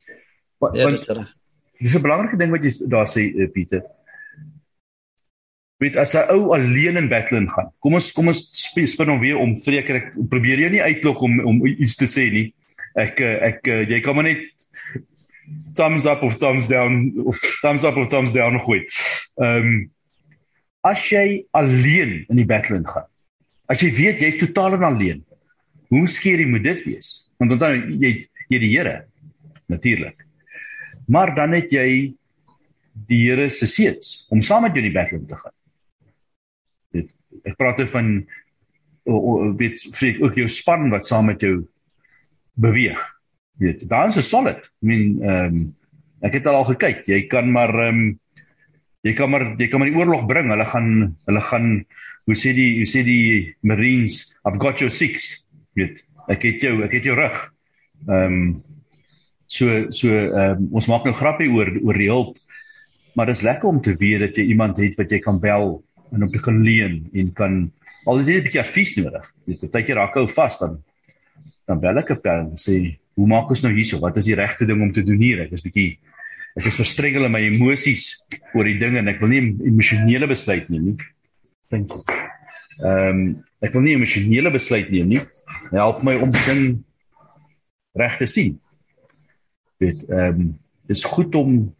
Dis 'n belangrike ding wat jy daar sê, Pieter. weet, as 'n ou alleen in battle gaan, kom ons spin hom weer om, Freek, ek probeer jou nie uitlok om iets te sê nie, jy kan maar net thumbs up of thumbs down gooi. As jy alleen in die battle gaan, as jy weet, jy is totaal en alleen, hoe skerie moet dit wees? Want onthou, jy die Here, natuurlik. Maar dan het jy die Here se seëns, om saam met jou in die battle te gaan. Ek praat van, weet, Freek, ook jou span wat saam met jou beweeg. Weet, daar is 'n solid. Ek het al gekyk, jy kan maar die oorlog bring, hulle gaan, hoe sê die Marines, I've got your six, weet, ek het jou rug. Ons maak nou grappie oor die hulp, maar dit is lekker om te weet dat jy iemand het wat jy kan bel, en op jy kan leen, en kan, al is jy 'n bietjie advies nodig, partykeer raak hou vas, dan bel ek 'n pel en sê, hoe maak ons nou hierso, wat is die regte ding om te doen hier, ek is verstrengel in my emosies oor die ding, en ek wil nie 'n emosionele besluit neem nie, dink jy. Ek wil nie 'n emosionele besluit neem nie, help my om die ding reg te sien. Weet, dis goed om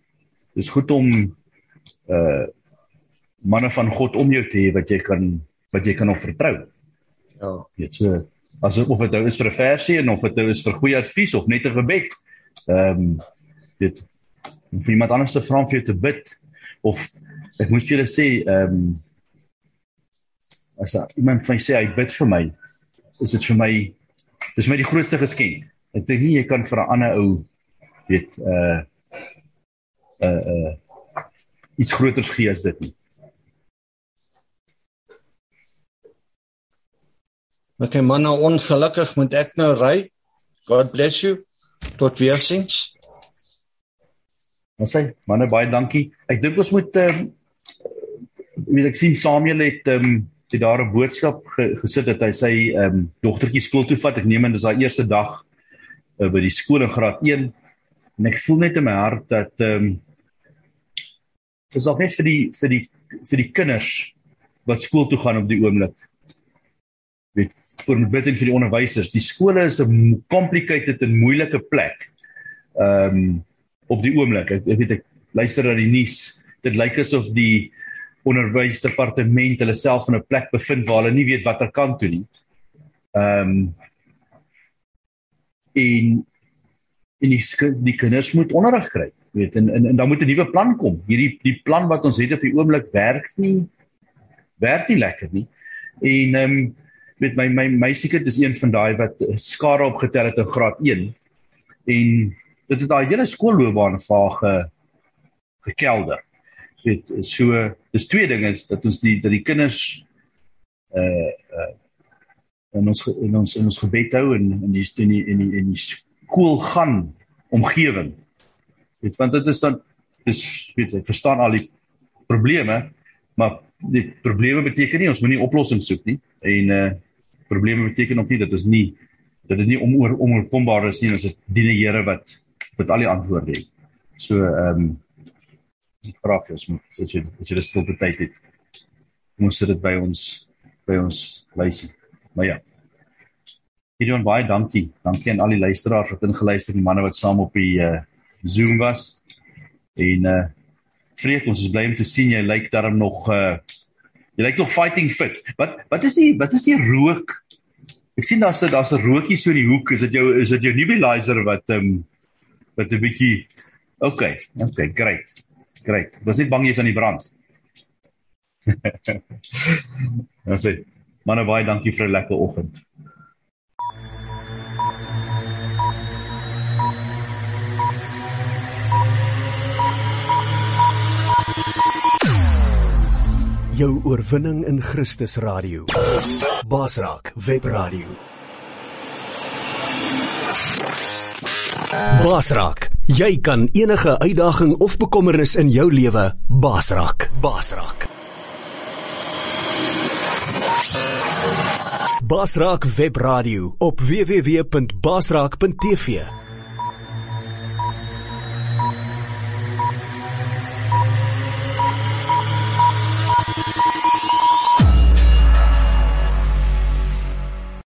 manne van God om jou te hê wat jy kan op vertrou. Ja. Weet, so, of dit nou is vir 'n versie, en of dit nou is vir goeie advies, of net 'n gebed. Weet, om vir iemand anders te vra om vir jou te bid, of, ek moet vir julle sê, as iemand van my sê, hy bid vir my, is dit vir my die grootste geskenk. Ek dink nie, jy kan vir 'n ander ou, weet, iets groters gee as dit nie. Okay, manne, ongelukkig moet ek nou ry. God bless you. Tot weerziens. Ons sê, manne, baie dankie. Ek dink ons moet, ek sien Samuel het daar 'n boodskap gesit, dat hy sy dogtertjie skool toe vat. Ek neem aan, dis haar eerste dag by die skool in graad 1. En ek voel net in my hart dat dis ook net vir die kinders wat skool toe gaan op die oomblik. Weet, vir bid en vir die onderwysers. Die skole is 'n complicated en moeilike plek op die oomblik. Ek luister na die nuus. Dit lyk asof die onderwysdepartement hulle self in 'n plek bevind waar hulle nie weet watter kant toe nie. En die kinders moet onderrig kry, weet, en dan moet 'n nuwe plan kom. Die plan wat ons het op die oomblik werk nie lekker nie. En weet, my seker is een van daai wat skare opgetel het in graad 1. En dit het daai hele skoolloopbaan vaag gekelder. Weet, so, dis twee dinge, dat die kinders in ons gebed hou, en die skool gaan omgewing. Weet, want dit is dan, weet, ek verstaan al die probleme, maar die probleme beteken nie, ons moet nie oplossing soek nie, en probleme beteken ook nie, dat dit nie onoorkombaar is nie, ons het die Here wat al die antwoorde het. So, ek vraag jy, as jy dit stilte tyd het, ons sit dit by ons lysie. Maar ja, Gideon, baie dankie aan al die luisteraars wat ingeluister, die manne wat saam op die Zoom was, en Freek, ons is bly om te sien, jy lyk daarom nog, jy lyk nog fighting fit. Wat is die rook? Ek sien daar's 'n rookie so in die hoek, is dit jou nebulizer wat 'n bietjie, okay, great, ek was net bang jy is aan die brand. Dan sê, manne, baie dankie vir 'n lekker oggend. Jou oorwinning in Christus Radio. Basraak Webradio. Basraak, jy kan enige uitdaging of bekommernis in jou lewe basraak. Basraak Webradio op www.basraak.tv.